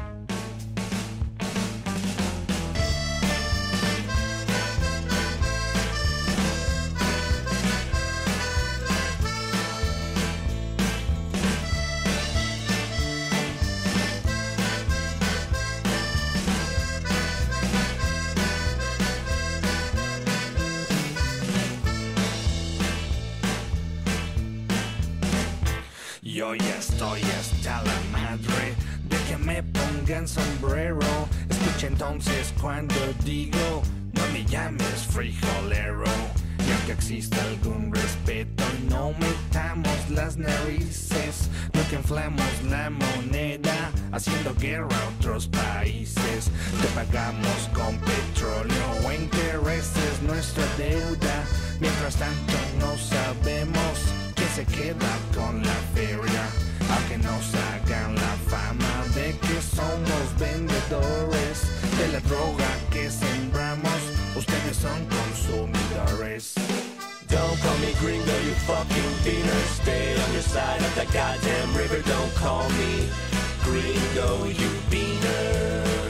Yo ya estoy hasta la madre de que me pongan sombrero. Escucha entonces cuando digo, no me llames frijolero. Y aunque exista algún respeto, no metamos las narices. No que inflamos la moneda, haciendo guerra a otros países. Te pagamos con petróleo o intereses nuestra deuda. Mientras tanto no sabemos quién se queda con la feria. Aunque nos hagan la fama de que somos vendedores de la droga que sembramos, ustedes son consumidores. Don't call me gringo, you fucking beaner. Stay on your side of that goddamn river, don't call me gringo, you beaner.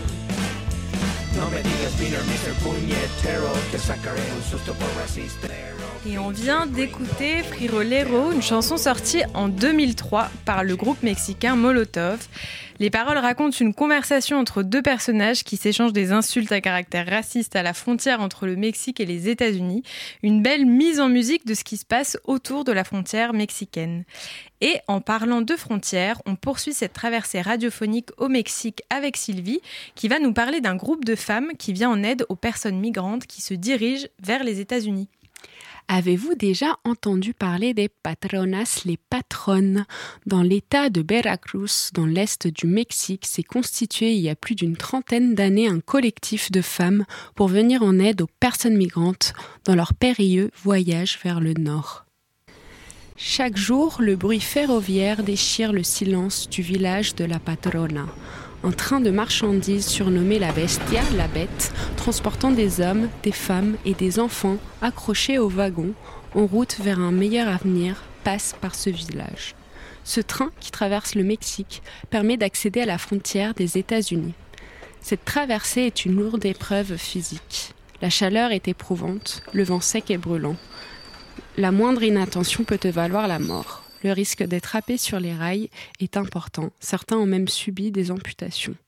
No me digas beaner, mister Puñetero, te sacaré un susto por resistero. Et on vient d'écouter Frijolero, une chanson sortie en deux mille trois par le groupe mexicain Molotov. Les paroles racontent une conversation entre deux personnages qui s'échangent des insultes à caractère raciste à la frontière entre le Mexique et les États-Unis. Une belle mise en musique de ce qui se passe autour de la frontière mexicaine. Et en parlant de frontières, on poursuit cette traversée radiophonique au Mexique avec Sylvie, qui va nous parler d'un groupe de femmes qui vient en aide aux personnes migrantes qui se dirigent vers les États-Unis. Avez-vous déjà entendu parler des patronas, les patronnes? Dans l'état de Veracruz, dans l'est du Mexique, s'est constitué il y a plus d'une trentaine d'années un collectif de femmes pour venir en aide aux personnes migrantes dans leur périlleux voyage vers le nord. Chaque jour, le bruit ferroviaire déchire le silence du village de la Patrona. Un train de marchandises surnommé la Bestia, la bête, transportant des hommes, des femmes et des enfants accrochés au wagon en route vers un meilleur avenir, passe par ce village. Ce train, qui traverse le Mexique, permet d'accéder à la frontière des États-Unis. Cette traversée est une lourde épreuve physique. La chaleur est éprouvante, le vent sec et brûlant. La moindre inattention peut te valoir la mort. Le risque d'être happé sur les rails est important. Certains ont même subi des amputations.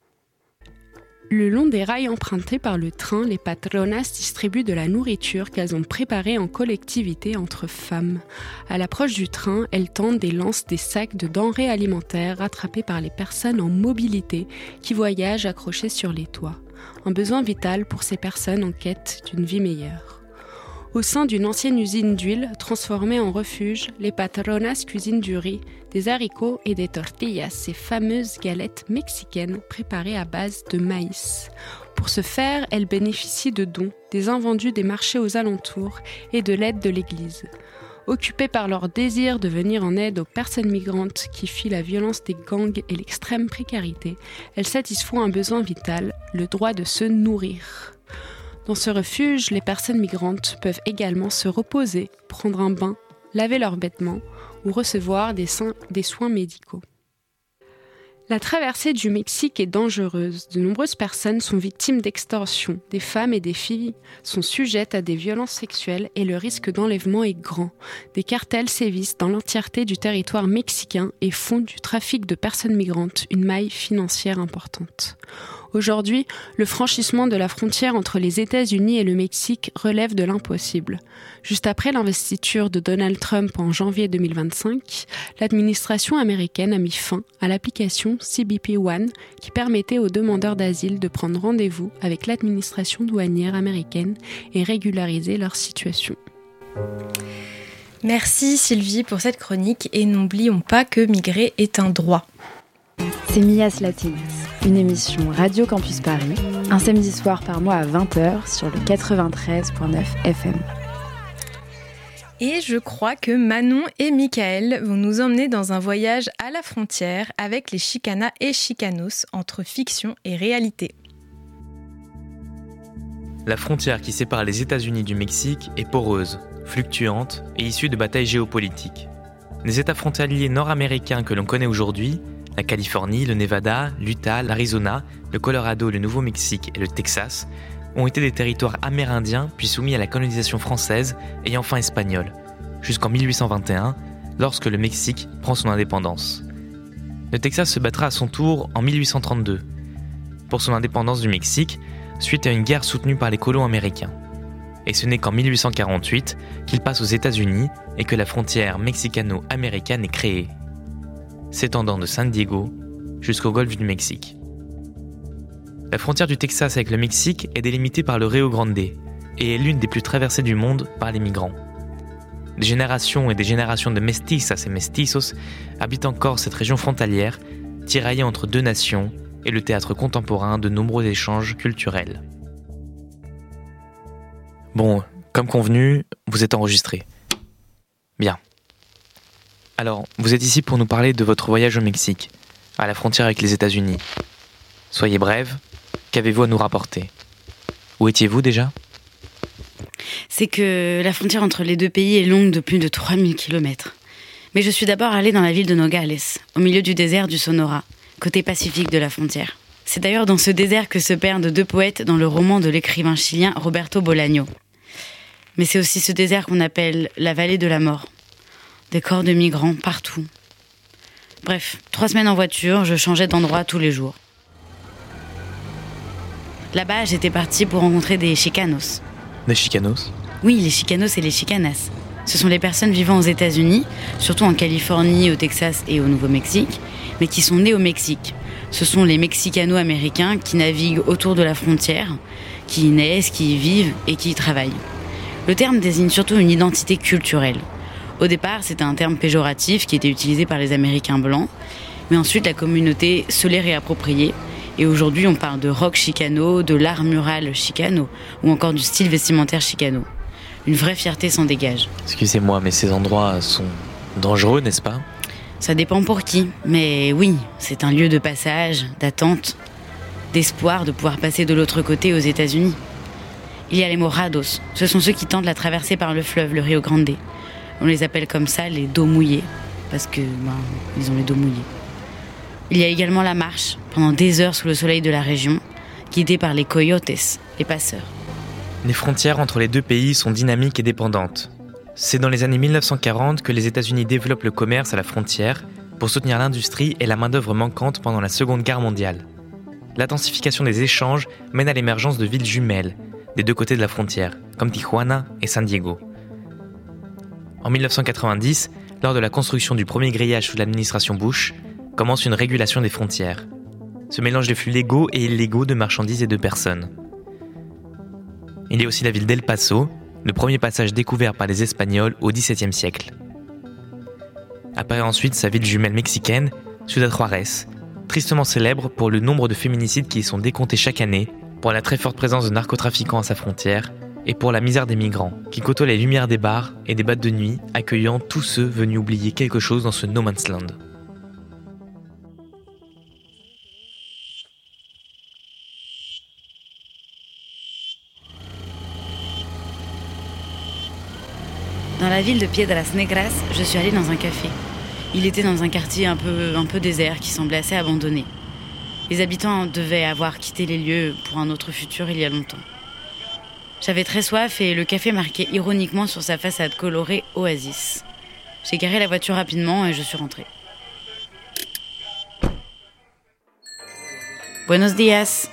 Le long des rails empruntés par le train, les patronas distribuent de la nourriture qu'elles ont préparée en collectivité entre femmes. À l'approche du train, elles tendent et lancent des sacs de denrées alimentaires rattrapés par les personnes en mobilité qui voyagent accrochées sur les toits. Un besoin vital pour ces personnes en quête d'une vie meilleure. Au sein d'une ancienne usine d'huile transformée en refuge, les patronas cuisinent du riz, des haricots et des tortillas, ces fameuses galettes mexicaines préparées à base de maïs. Pour ce faire, elles bénéficient de dons, des invendus des marchés aux alentours et de l'aide de l'Église. Occupées par leur désir de venir en aide aux personnes migrantes qui fuient la violence des gangs et l'extrême précarité, elles satisfont un besoin vital, le droit de se nourrir. Dans ce refuge, les personnes migrantes peuvent également se reposer, prendre un bain, laver leurs vêtements ou recevoir des, soins, des soins médicaux. La traversée du Mexique est dangereuse. De nombreuses personnes sont victimes d'extorsion. Des femmes et des filles sont sujettes à des violences sexuelles et le risque d'enlèvement est grand. Des cartels sévissent dans l'entièreté du territoire mexicain et font du trafic de personnes migrantes une maille financière importante. Aujourd'hui, le franchissement de la frontière entre les États-Unis et le Mexique relève de l'impossible. Juste après l'investiture de Donald Trump en janvier deux mille vingt-cinq, l'administration américaine a mis fin à l'application C B P One qui permettait aux demandeurs d'asile de prendre rendez-vous avec l'administration douanière américaine et régulariser leur situation. Merci Sylvie pour cette chronique et n'oublions pas que migrer est un droit. C'est Mias Latinas, une émission Radio Campus Paris, un samedi soir par mois à vingt heures sur le quatre-vingt-treize virgule neuf F M. Et je crois que Manon et Michael vont nous emmener dans un voyage à la frontière avec les Chicanas et Chicanos entre fiction et réalité. La frontière qui sépare les États-Unis du Mexique est poreuse, fluctuante et issue de batailles géopolitiques. Les États frontaliers nord-américains que l'on connaît aujourd'hui, la Californie, le Nevada, l'Utah, l'Arizona, le Colorado, le Nouveau-Mexique et le Texas, ont été des territoires amérindiens puis soumis à la colonisation française et enfin espagnole, jusqu'en mille huit cent vingt et un, lorsque le Mexique prend son indépendance. Le Texas se battra à son tour en mille huit cent trente-deux, pour son indépendance du Mexique, suite à une guerre soutenue par les colons américains. Et ce n'est qu'en mille huit cent quarante-huit qu'il passe aux États-Unis et que la frontière mexicano-américaine est créée, s'étendant de San Diego jusqu'au golfe du Mexique. La frontière du Texas avec le Mexique est délimitée par le Rio Grande et est l'une des plus traversées du monde par les migrants. Des générations et des générations de mestizas et mestizos habitent encore cette région frontalière, tiraillée entre deux nations et le théâtre contemporain de nombreux échanges culturels. Bon, comme convenu, vous êtes enregistrés. Bien. Alors, vous êtes ici pour nous parler de votre voyage au Mexique, à la frontière avec les États-Unis. Soyez brève, qu'avez-vous à nous rapporter ? Où étiez-vous déjà ? C'est que la frontière entre les deux pays est longue de plus de trois mille kilomètres. Mais je suis d'abord allée dans la ville de Nogales, au milieu du désert du Sonora, côté pacifique de la frontière. C'est d'ailleurs dans ce désert que se perdent deux poètes dans le roman de l'écrivain chilien Roberto Bolaño. Mais c'est aussi ce désert qu'on appelle la vallée de la mort. Des corps de migrants partout. Bref, trois semaines en voiture, je changeais d'endroit tous les jours. Là-bas, j'étais partie pour rencontrer des chicanos. Des chicanos ? Oui, les chicanos et les chicanas. Ce sont les personnes vivant aux États-Unis, surtout en Californie, au Texas et au Nouveau-Mexique, mais qui sont nées au Mexique. Ce sont les Mexicano-américains qui naviguent autour de la frontière, qui y naissent, qui y vivent et qui y travaillent. Le terme désigne surtout une identité culturelle. Au départ, c'était un terme péjoratif qui était utilisé par les Américains blancs, mais ensuite la communauté se l'est réappropriée, et aujourd'hui on parle de rock chicano, de l'art mural chicano, ou encore du style vestimentaire chicano. Une vraie fierté s'en dégage. Excusez-moi, mais ces endroits sont dangereux, n'est-ce pas ? Ça dépend pour qui, mais oui, c'est un lieu de passage, d'attente, d'espoir de pouvoir passer de l'autre côté aux États-Unis. Il y a les morados, ce sont ceux qui tentent la traversée par le fleuve, le Rio Grande. On les appelle comme ça les dos mouillés, parce que ben, ils ont les dos mouillés. Il y a également la marche, pendant des heures sous le soleil de la région, guidée par les coyotes, les passeurs. Les frontières entre les deux pays sont dynamiques et dépendantes. C'est dans les années mille neuf cent quarante que les États-Unis développent le commerce à la frontière pour soutenir l'industrie et la main-d'œuvre manquante pendant la Seconde Guerre mondiale. L'intensification des échanges mène à l'émergence de villes jumelles des deux côtés de la frontière, comme Tijuana et San Diego. En mille neuf cent quatre-vingt-dix, lors de la construction du premier grillage sous l'administration Bush, commence une régulation des frontières. Ce mélange de flux légaux et illégaux de marchandises et de personnes. Il y a aussi la ville d'El Paso, le premier passage découvert par les Espagnols au dix-septième siècle. Apparaît ensuite sa ville jumelle mexicaine, Ciudad Juárez, tristement célèbre pour le nombre de féminicides qui y sont décomptés chaque année, pour la très forte présence de narcotrafiquants à sa frontière et pour la misère des migrants, qui côtoient les lumières des bars et des boîtes de nuit, accueillant tous ceux venus oublier quelque chose dans ce no man's land. Dans la ville de Piedras Negras, je suis allée dans un café. Il était dans un quartier un peu, un peu désert qui semblait assez abandonné. Les habitants devaient avoir quitté les lieux pour un autre futur il y a longtemps. J'avais très soif et le café marquait ironiquement sur sa façade colorée « Oasis ». J'ai garé la voiture rapidement et je suis rentrée. Buenos días.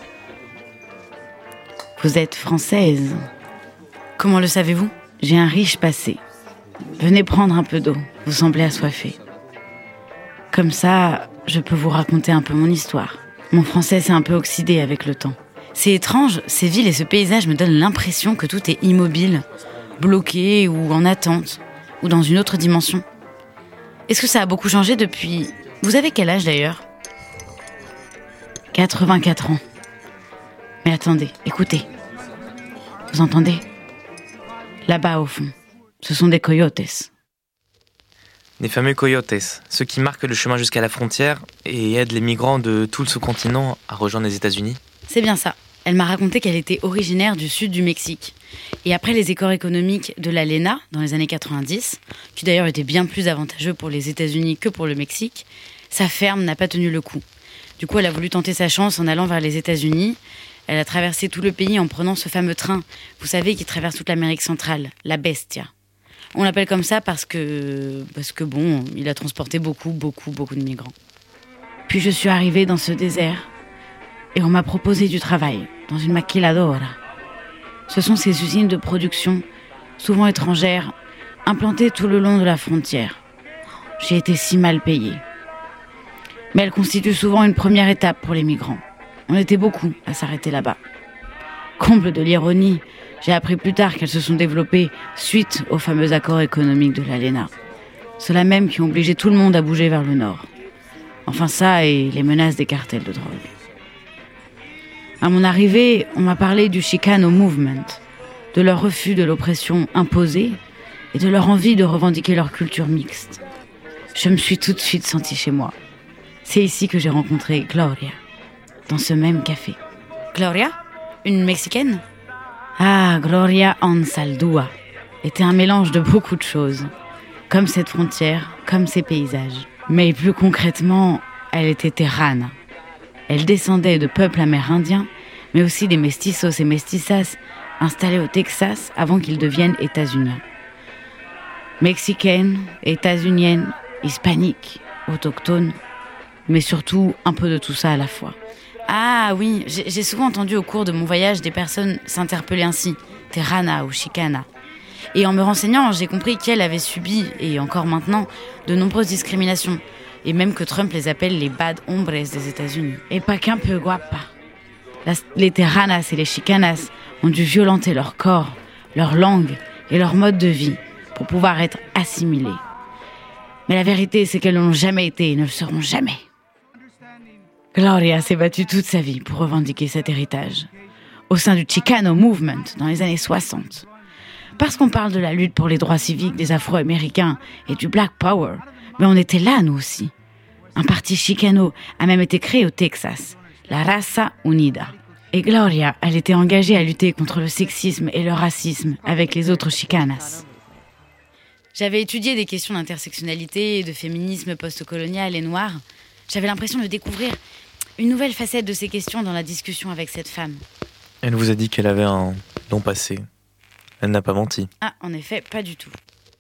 Vous êtes française. Comment le savez-vous ? J'ai un riche passé. Venez prendre un peu d'eau, vous semblez assoiffé. Comme ça, je peux vous raconter un peu mon histoire. Mon français s'est un peu oxydé avec le temps. C'est étrange, ces villes et ce paysage me donnent l'impression que tout est immobile, bloqué ou en attente, ou dans une autre dimension. Est-ce que ça a beaucoup changé depuis... Vous avez quel âge d'ailleurs ? quatre-vingt-quatre ans. Mais attendez, écoutez. Vous entendez ? Là-bas au fond, ce sont des coyotes. Les fameux coyotes, ceux qui marquent le chemin jusqu'à la frontière et aident les migrants de tout le sous-continent à rejoindre les États-Unis. C'est bien ça. Elle m'a raconté qu'elle était originaire du sud du Mexique. Et après les accords économiques de la L E N A, dans les années quatre-vingt-dix, qui d'ailleurs étaient bien plus avantageux pour les États-Unis que pour le Mexique, sa ferme n'a pas tenu le coup. Du coup, elle a voulu tenter sa chance en allant vers les États-Unis. Elle a traversé tout le pays en prenant ce fameux train, vous savez, qui traverse toute l'Amérique centrale, la Bestia. On l'appelle comme ça parce que, parce que bon, il a transporté beaucoup, beaucoup, beaucoup de migrants. Puis je suis arrivée dans ce désert et on m'a proposé du travail dans une maquiladora. Ce sont ces usines de production, souvent étrangères, implantées tout le long de la frontière. J'ai été si mal payée. Mais elles constituent souvent une première étape pour les migrants. On était beaucoup à s'arrêter là-bas. Comble de l'ironie, j'ai appris plus tard qu'elles se sont développées suite aux fameux accords économiques de la L E N A. Ceux-là même qui ont obligé tout le monde à bouger vers le nord. Enfin ça et les menaces des cartels de drogue. À mon arrivée, on m'a parlé du Chicano Movement, de leur refus de l'oppression imposée et de leur envie de revendiquer leur culture mixte. Je me suis tout de suite sentie chez moi. C'est ici que j'ai rencontré Gloria, dans ce même café. Gloria ? Une Mexicaine ? Ah, Gloria Anzaldúa était un mélange de beaucoup de choses, comme cette frontière, comme ces paysages. Mais plus concrètement, elle était terrana. Elle descendait de peuples amérindiens, mais aussi des mestizos et mestizas installés au Texas avant qu'ils deviennent états-uniens. Mexicaine, états-unienne, hispanique, autochtone, mais surtout un peu de tout ça à la fois. Ah oui, j'ai, j'ai souvent entendu au cours de mon voyage des personnes s'interpeller ainsi, terrana ou chicana. Et en me renseignant, j'ai compris qu'elle avait subi, et encore maintenant, de nombreuses discriminations, et même que Trump les appelle les bad hombres des États-Unis. Et pas qu'un peu guapa. Las, les terranas et les chicanas ont dû violenter leur corps, leur langue et leur mode de vie pour pouvoir être assimilés. Mais la vérité, c'est qu'elles n'ont jamais été et ne le seront jamais. Gloria s'est battue toute sa vie pour revendiquer cet héritage, au sein du Chicano Movement dans les années soixante. Parce qu'on parle de la lutte pour les droits civiques des Afro-Américains et du Black Power, mais on était là, nous aussi. Un parti chicano a même été créé au Texas, la Raza Unida. Et Gloria, elle était engagée à lutter contre le sexisme et le racisme avec les autres chicanas. J'avais étudié des questions d'intersectionnalité et de féminisme post-colonial et noir. J'avais l'impression de découvrir une nouvelle facette de ces questions dans la discussion avec cette femme. Elle vous a dit qu'elle avait un long passé. Elle n'a pas menti. Ah, en effet, pas du tout.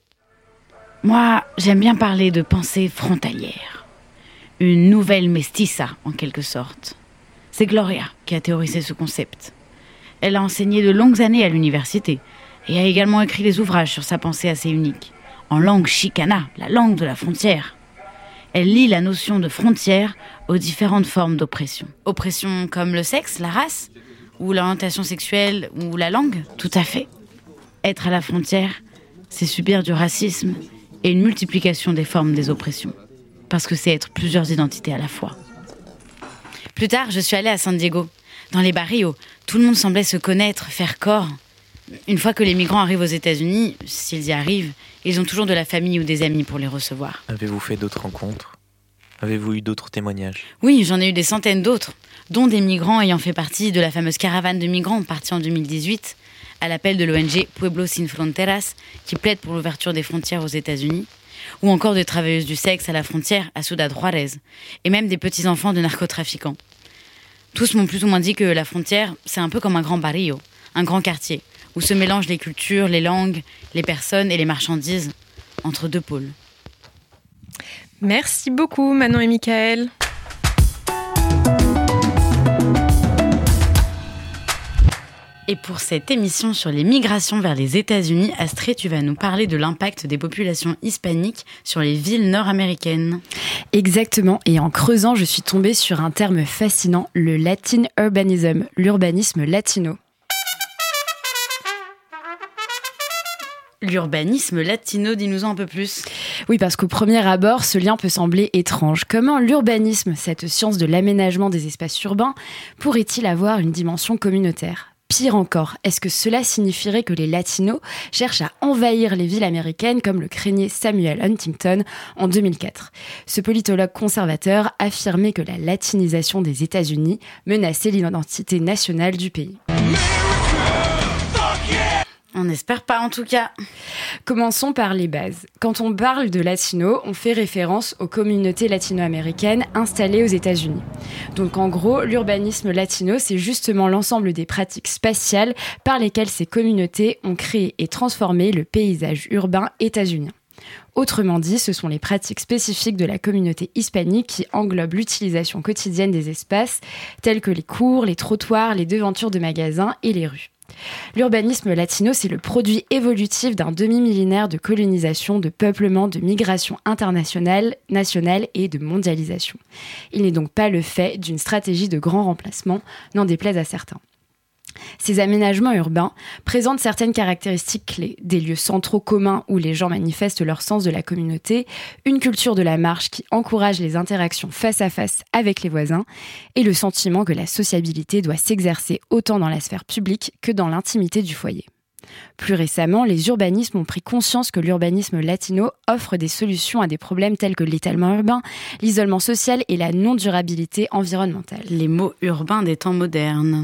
Moi, j'aime bien parler de pensée frontalière. Une nouvelle mestiza, en quelque sorte. C'est Gloria qui a théorisé ce concept. Elle a enseigné de longues années à l'université et a également écrit des ouvrages sur sa pensée assez unique, en langue chicana, la langue de la frontière. Elle lie la notion de frontière aux différentes formes d'oppression. Oppression comme le sexe, la race, ou l'orientation sexuelle, ou la langue, tout à fait. Être à la frontière, c'est subir du racisme et une multiplication des formes des oppressions. Parce que c'est être plusieurs identités à la fois. Plus tard, je suis allée à San Diego. Dans les barrios, tout le monde semblait se connaître, faire corps. Une fois que les migrants arrivent aux États-Unis, s'ils y arrivent, ils ont toujours de la famille ou des amis pour les recevoir. Avez-vous fait d'autres rencontres ? Avez-vous eu d'autres témoignages ? Oui, j'en ai eu des centaines d'autres, dont des migrants ayant fait partie de la fameuse caravane de migrants partie en deux mille dix-huit, à l'appel de l'O N G Pueblos Sin Fronteras, qui plaide pour l'ouverture des frontières aux États-Unis, ou encore des travailleuses du sexe à la frontière à Ciudad Juárez, et même des petits-enfants de narcotrafiquants. Tous m'ont plus ou moins dit que la frontière, c'est un peu comme un grand barrio, un grand quartier, où se mélangent les cultures, les langues, les personnes et les marchandises, entre deux pôles. Merci beaucoup Manon et Michael. Et pour cette émission sur les migrations vers les États-Unis, Astrée, tu vas nous parler de l'impact des populations hispaniques sur les villes nord-américaines. Exactement, et en creusant, je suis tombée sur un terme fascinant, le Latin Urbanism, l'urbanisme latino. L'urbanisme latino, dis-nous-en un peu plus. Oui, parce qu'au premier abord, ce lien peut sembler étrange. Comment l'urbanisme, cette science de l'aménagement des espaces urbains, pourrait-il avoir une dimension communautaire ? Pire encore, est-ce que cela signifierait que les latinos cherchent à envahir les villes américaines comme le craignait Samuel Huntington en deux mille quatre ? Ce politologue conservateur affirmait que la latinisation des États-Unis menaçait l'identité nationale du pays. On n'espère pas en tout cas. Commençons par les bases. Quand on parle de latinos, on fait référence aux communautés latino-américaines installées aux États-Unis. Donc en gros, l'urbanisme latino, c'est justement l'ensemble des pratiques spatiales par lesquelles ces communautés ont créé et transformé le paysage urbain états-unien. Autrement dit, ce sont les pratiques spécifiques de la communauté hispanique qui englobent l'utilisation quotidienne des espaces tels que les cours, les trottoirs, les devantures de magasins et les rues. L'urbanisme latino, c'est le produit évolutif d'un demi-millénaire de colonisation, de peuplement, de migration internationale, nationale et de mondialisation. Il n'est donc pas le fait d'une stratégie de grand remplacement, n'en déplaise à certains. Ces aménagements urbains présentent certaines caractéristiques clés, des lieux centraux communs où les gens manifestent leur sens de la communauté, une culture de la marche qui encourage les interactions face à face avec les voisins et le sentiment que la sociabilité doit s'exercer autant dans la sphère publique que dans l'intimité du foyer. Plus récemment, les urbanismes ont pris conscience que l'urbanisme latino offre des solutions à des problèmes tels que l'étalement urbain, l'isolement social et la non-durabilité environnementale. Les mots urbains des temps modernes.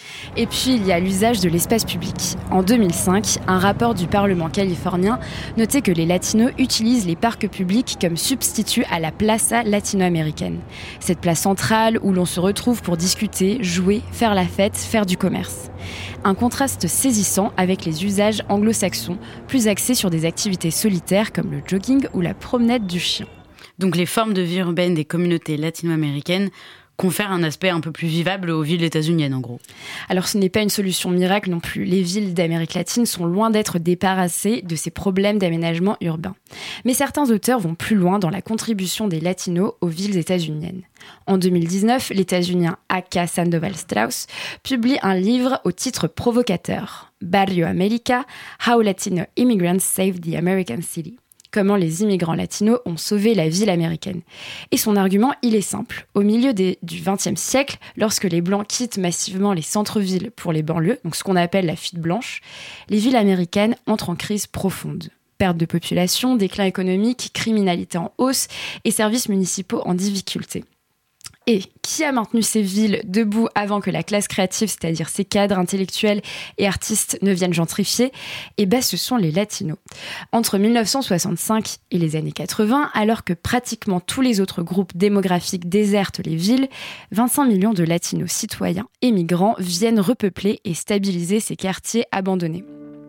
Et puis, il y a l'usage de l'espace public. En deux mille cinq, un rapport du Parlement californien notait que les latinos utilisent les parcs publics comme substitut à la plaza latino-américaine. Cette place centrale où l'on se retrouve pour discuter, jouer, faire la fête, faire du commerce. Un contraste saisissant avec les usages anglo-saxons, plus axés sur des activités solitaires comme le jogging ou la promenade du chien. Donc les formes de vie urbaine des communautés latino-américaines confère un aspect un peu plus vivable aux villes états-uniennes, en gros. Alors, ce n'est pas une solution miracle non plus. Les villes d'Amérique latine sont loin d'être débarrassées de ces problèmes d'aménagement urbain. Mais certains auteurs vont plus loin dans la contribution des latinos aux villes états-uniennes. En deux mille dix-neuf, l'états-unien A K Sandoval Strauss publie un livre au titre provocateur, Barrio América, How Latino Immigrants Saved the American City. Comment les immigrants latinos ont sauvé la ville américaine. Et son argument, il est simple. Au milieu des, du vingtième siècle, lorsque les Blancs quittent massivement les centres-villes pour les banlieues, donc ce qu'on appelle la fuite blanche, les villes américaines entrent en crise profonde. Perte de population, déclin économique, criminalité en hausse et services municipaux en difficulté. Et qui a maintenu ces villes debout avant que la classe créative, c'est-à-dire ces cadres intellectuels et artistes, ne viennent gentrifier ? Eh bien, ce sont les latinos. Entre dix-neuf cent soixante-cinq et les années quatre-vingts, alors que pratiquement tous les autres groupes démographiques désertent les villes, vingt-cinq millions de latinos citoyens et migrants viennent repeupler et stabiliser ces quartiers abandonnés.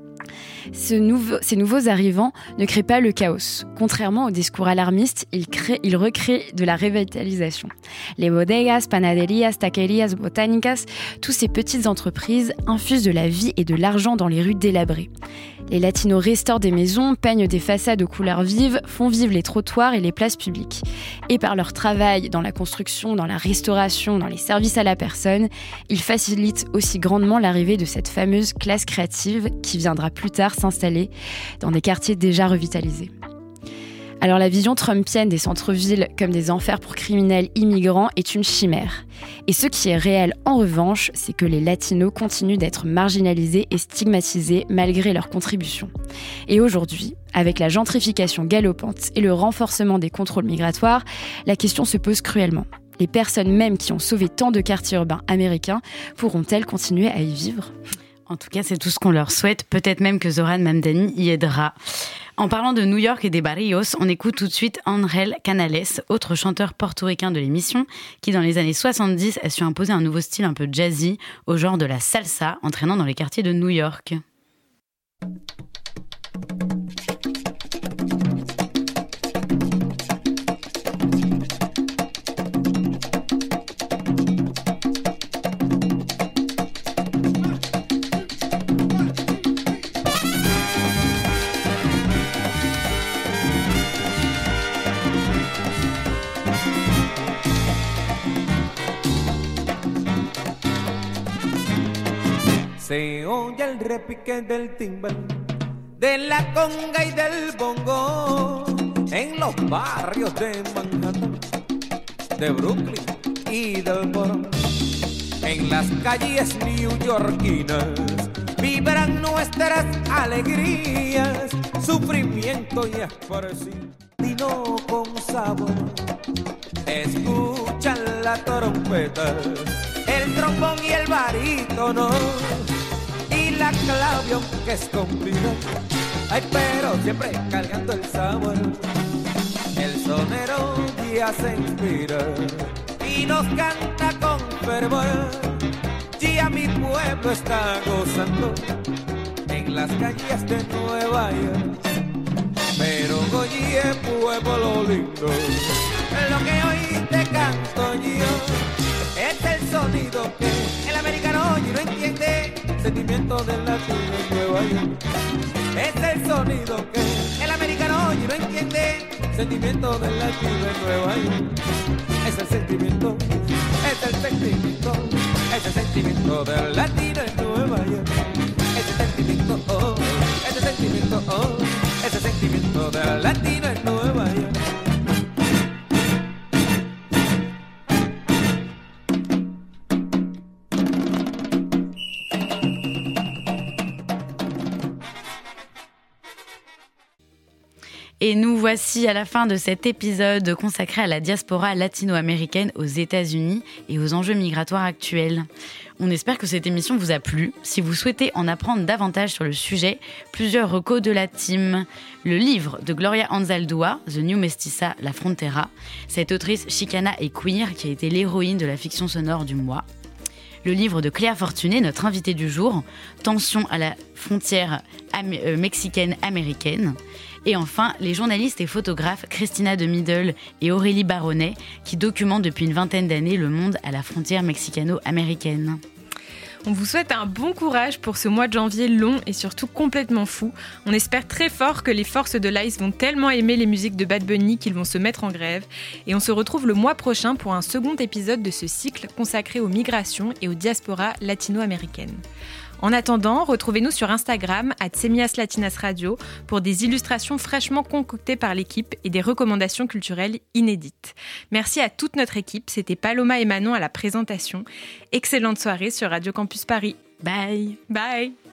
Ce nouveau, ces nouveaux arrivants ne créent pas le chaos. Contrairement au discours alarmiste, ils, créent, ils recréent de la revitalisation. Les bodegas, panaderías, taquerías, botánicas, toutes ces petites entreprises infusent de la vie et de l'argent dans les rues délabrées. Les latinos restaurent des maisons, peignent des façades aux couleurs vives, font vivre les trottoirs et les places publiques. Et par leur travail dans la construction, dans la restauration, dans les services à la personne, ils facilitent aussi grandement l'arrivée de cette fameuse classe créative qui viendra plus tard s'installer dans des quartiers déjà revitalisés. Alors la vision trumpienne des centres-villes comme des enfers pour criminels immigrants est une chimère. Et ce qui est réel en revanche, c'est que les latinos continuent d'être marginalisés et stigmatisés malgré leurs contributions. Et aujourd'hui, avec la gentrification galopante et le renforcement des contrôles migratoires, la question se pose cruellement. Les personnes même qui ont sauvé tant de quartiers urbains américains pourront-elles continuer à y vivre ? En tout cas, c'est tout ce qu'on leur souhaite. Peut-être même que Zoran Mamdani y aidera. En parlant de New York et des barrios, on écoute tout de suite Angel Canales, autre chanteur portoricain de l'émission, qui dans les années soixante-dix a su imposer un nouveau style un peu jazzy au genre de la salsa, entraînant dans les quartiers de New York. Se oye el repique del timbal, de la conga y del bongo en los barrios de Manhattan, de Brooklyn y del Bronx. En las calles newyorkinas vibran nuestras alegrías, sufrimiento y expresión, vino con sabor. Escuchan la trompeta, el trombón y el barítono y la clave aunque es complicada, ay, pero siempre cargando el sabor. El sonero ya se inspira y nos canta con fervor. Ya mi pueblo está gozando en las calles de Nueva York. Pero oye, pueblo lindo, lo que hoy te canto yo es el sonido que el americano hoy no entiende, sentimiento del latino en Nueva York. Es el sonido que el americano hoy no entiende, sentimiento del latino en Nueva York. Es el sentimiento, es el sentimiento, es el sentimiento del latino en Nueva York. Ese sentimiento, oh, ese sentimiento, oh, ese sentimiento del latino en Nueva York. Et nous voici à la fin de cet épisode consacré à la diaspora latino-américaine aux États-Unis et aux enjeux migratoires actuels. On espère que cette émission vous a plu. Si vous souhaitez en apprendre davantage sur le sujet, plusieurs recos de la team. Le livre de Gloria Anzaldúa, The New Mestiza, La Frontera. Cette autrice chicana et queer qui a été l'héroïne de la fiction sonore du mois. Le livre de Cléa Fortuné, notre invitée du jour, Tension à la frontière am- euh, mexicaine-américaine. Et enfin, les journalistes et photographes Christina de Middle et Aurélie Baronnet, qui documentent depuis une vingtaine d'années le monde à la frontière mexicano-américaine. On vous souhaite un bon courage pour ce mois de janvier long et surtout complètement fou. On espère très fort que les forces de l'Ice vont tellement aimer les musiques de Bad Bunny qu'ils vont se mettre en grève. Et on se retrouve le mois prochain pour un second épisode de ce cycle consacré aux migrations et aux diasporas latino-américaines. En attendant, retrouvez-nous sur Instagram arobase Semillas Latinas Radio pour des illustrations fraîchement concoctées par l'équipe et des recommandations culturelles inédites. Merci à toute notre équipe, c'était Paloma et Manon à la présentation. Excellente soirée sur Radio Campus Paris. Bye. Bye.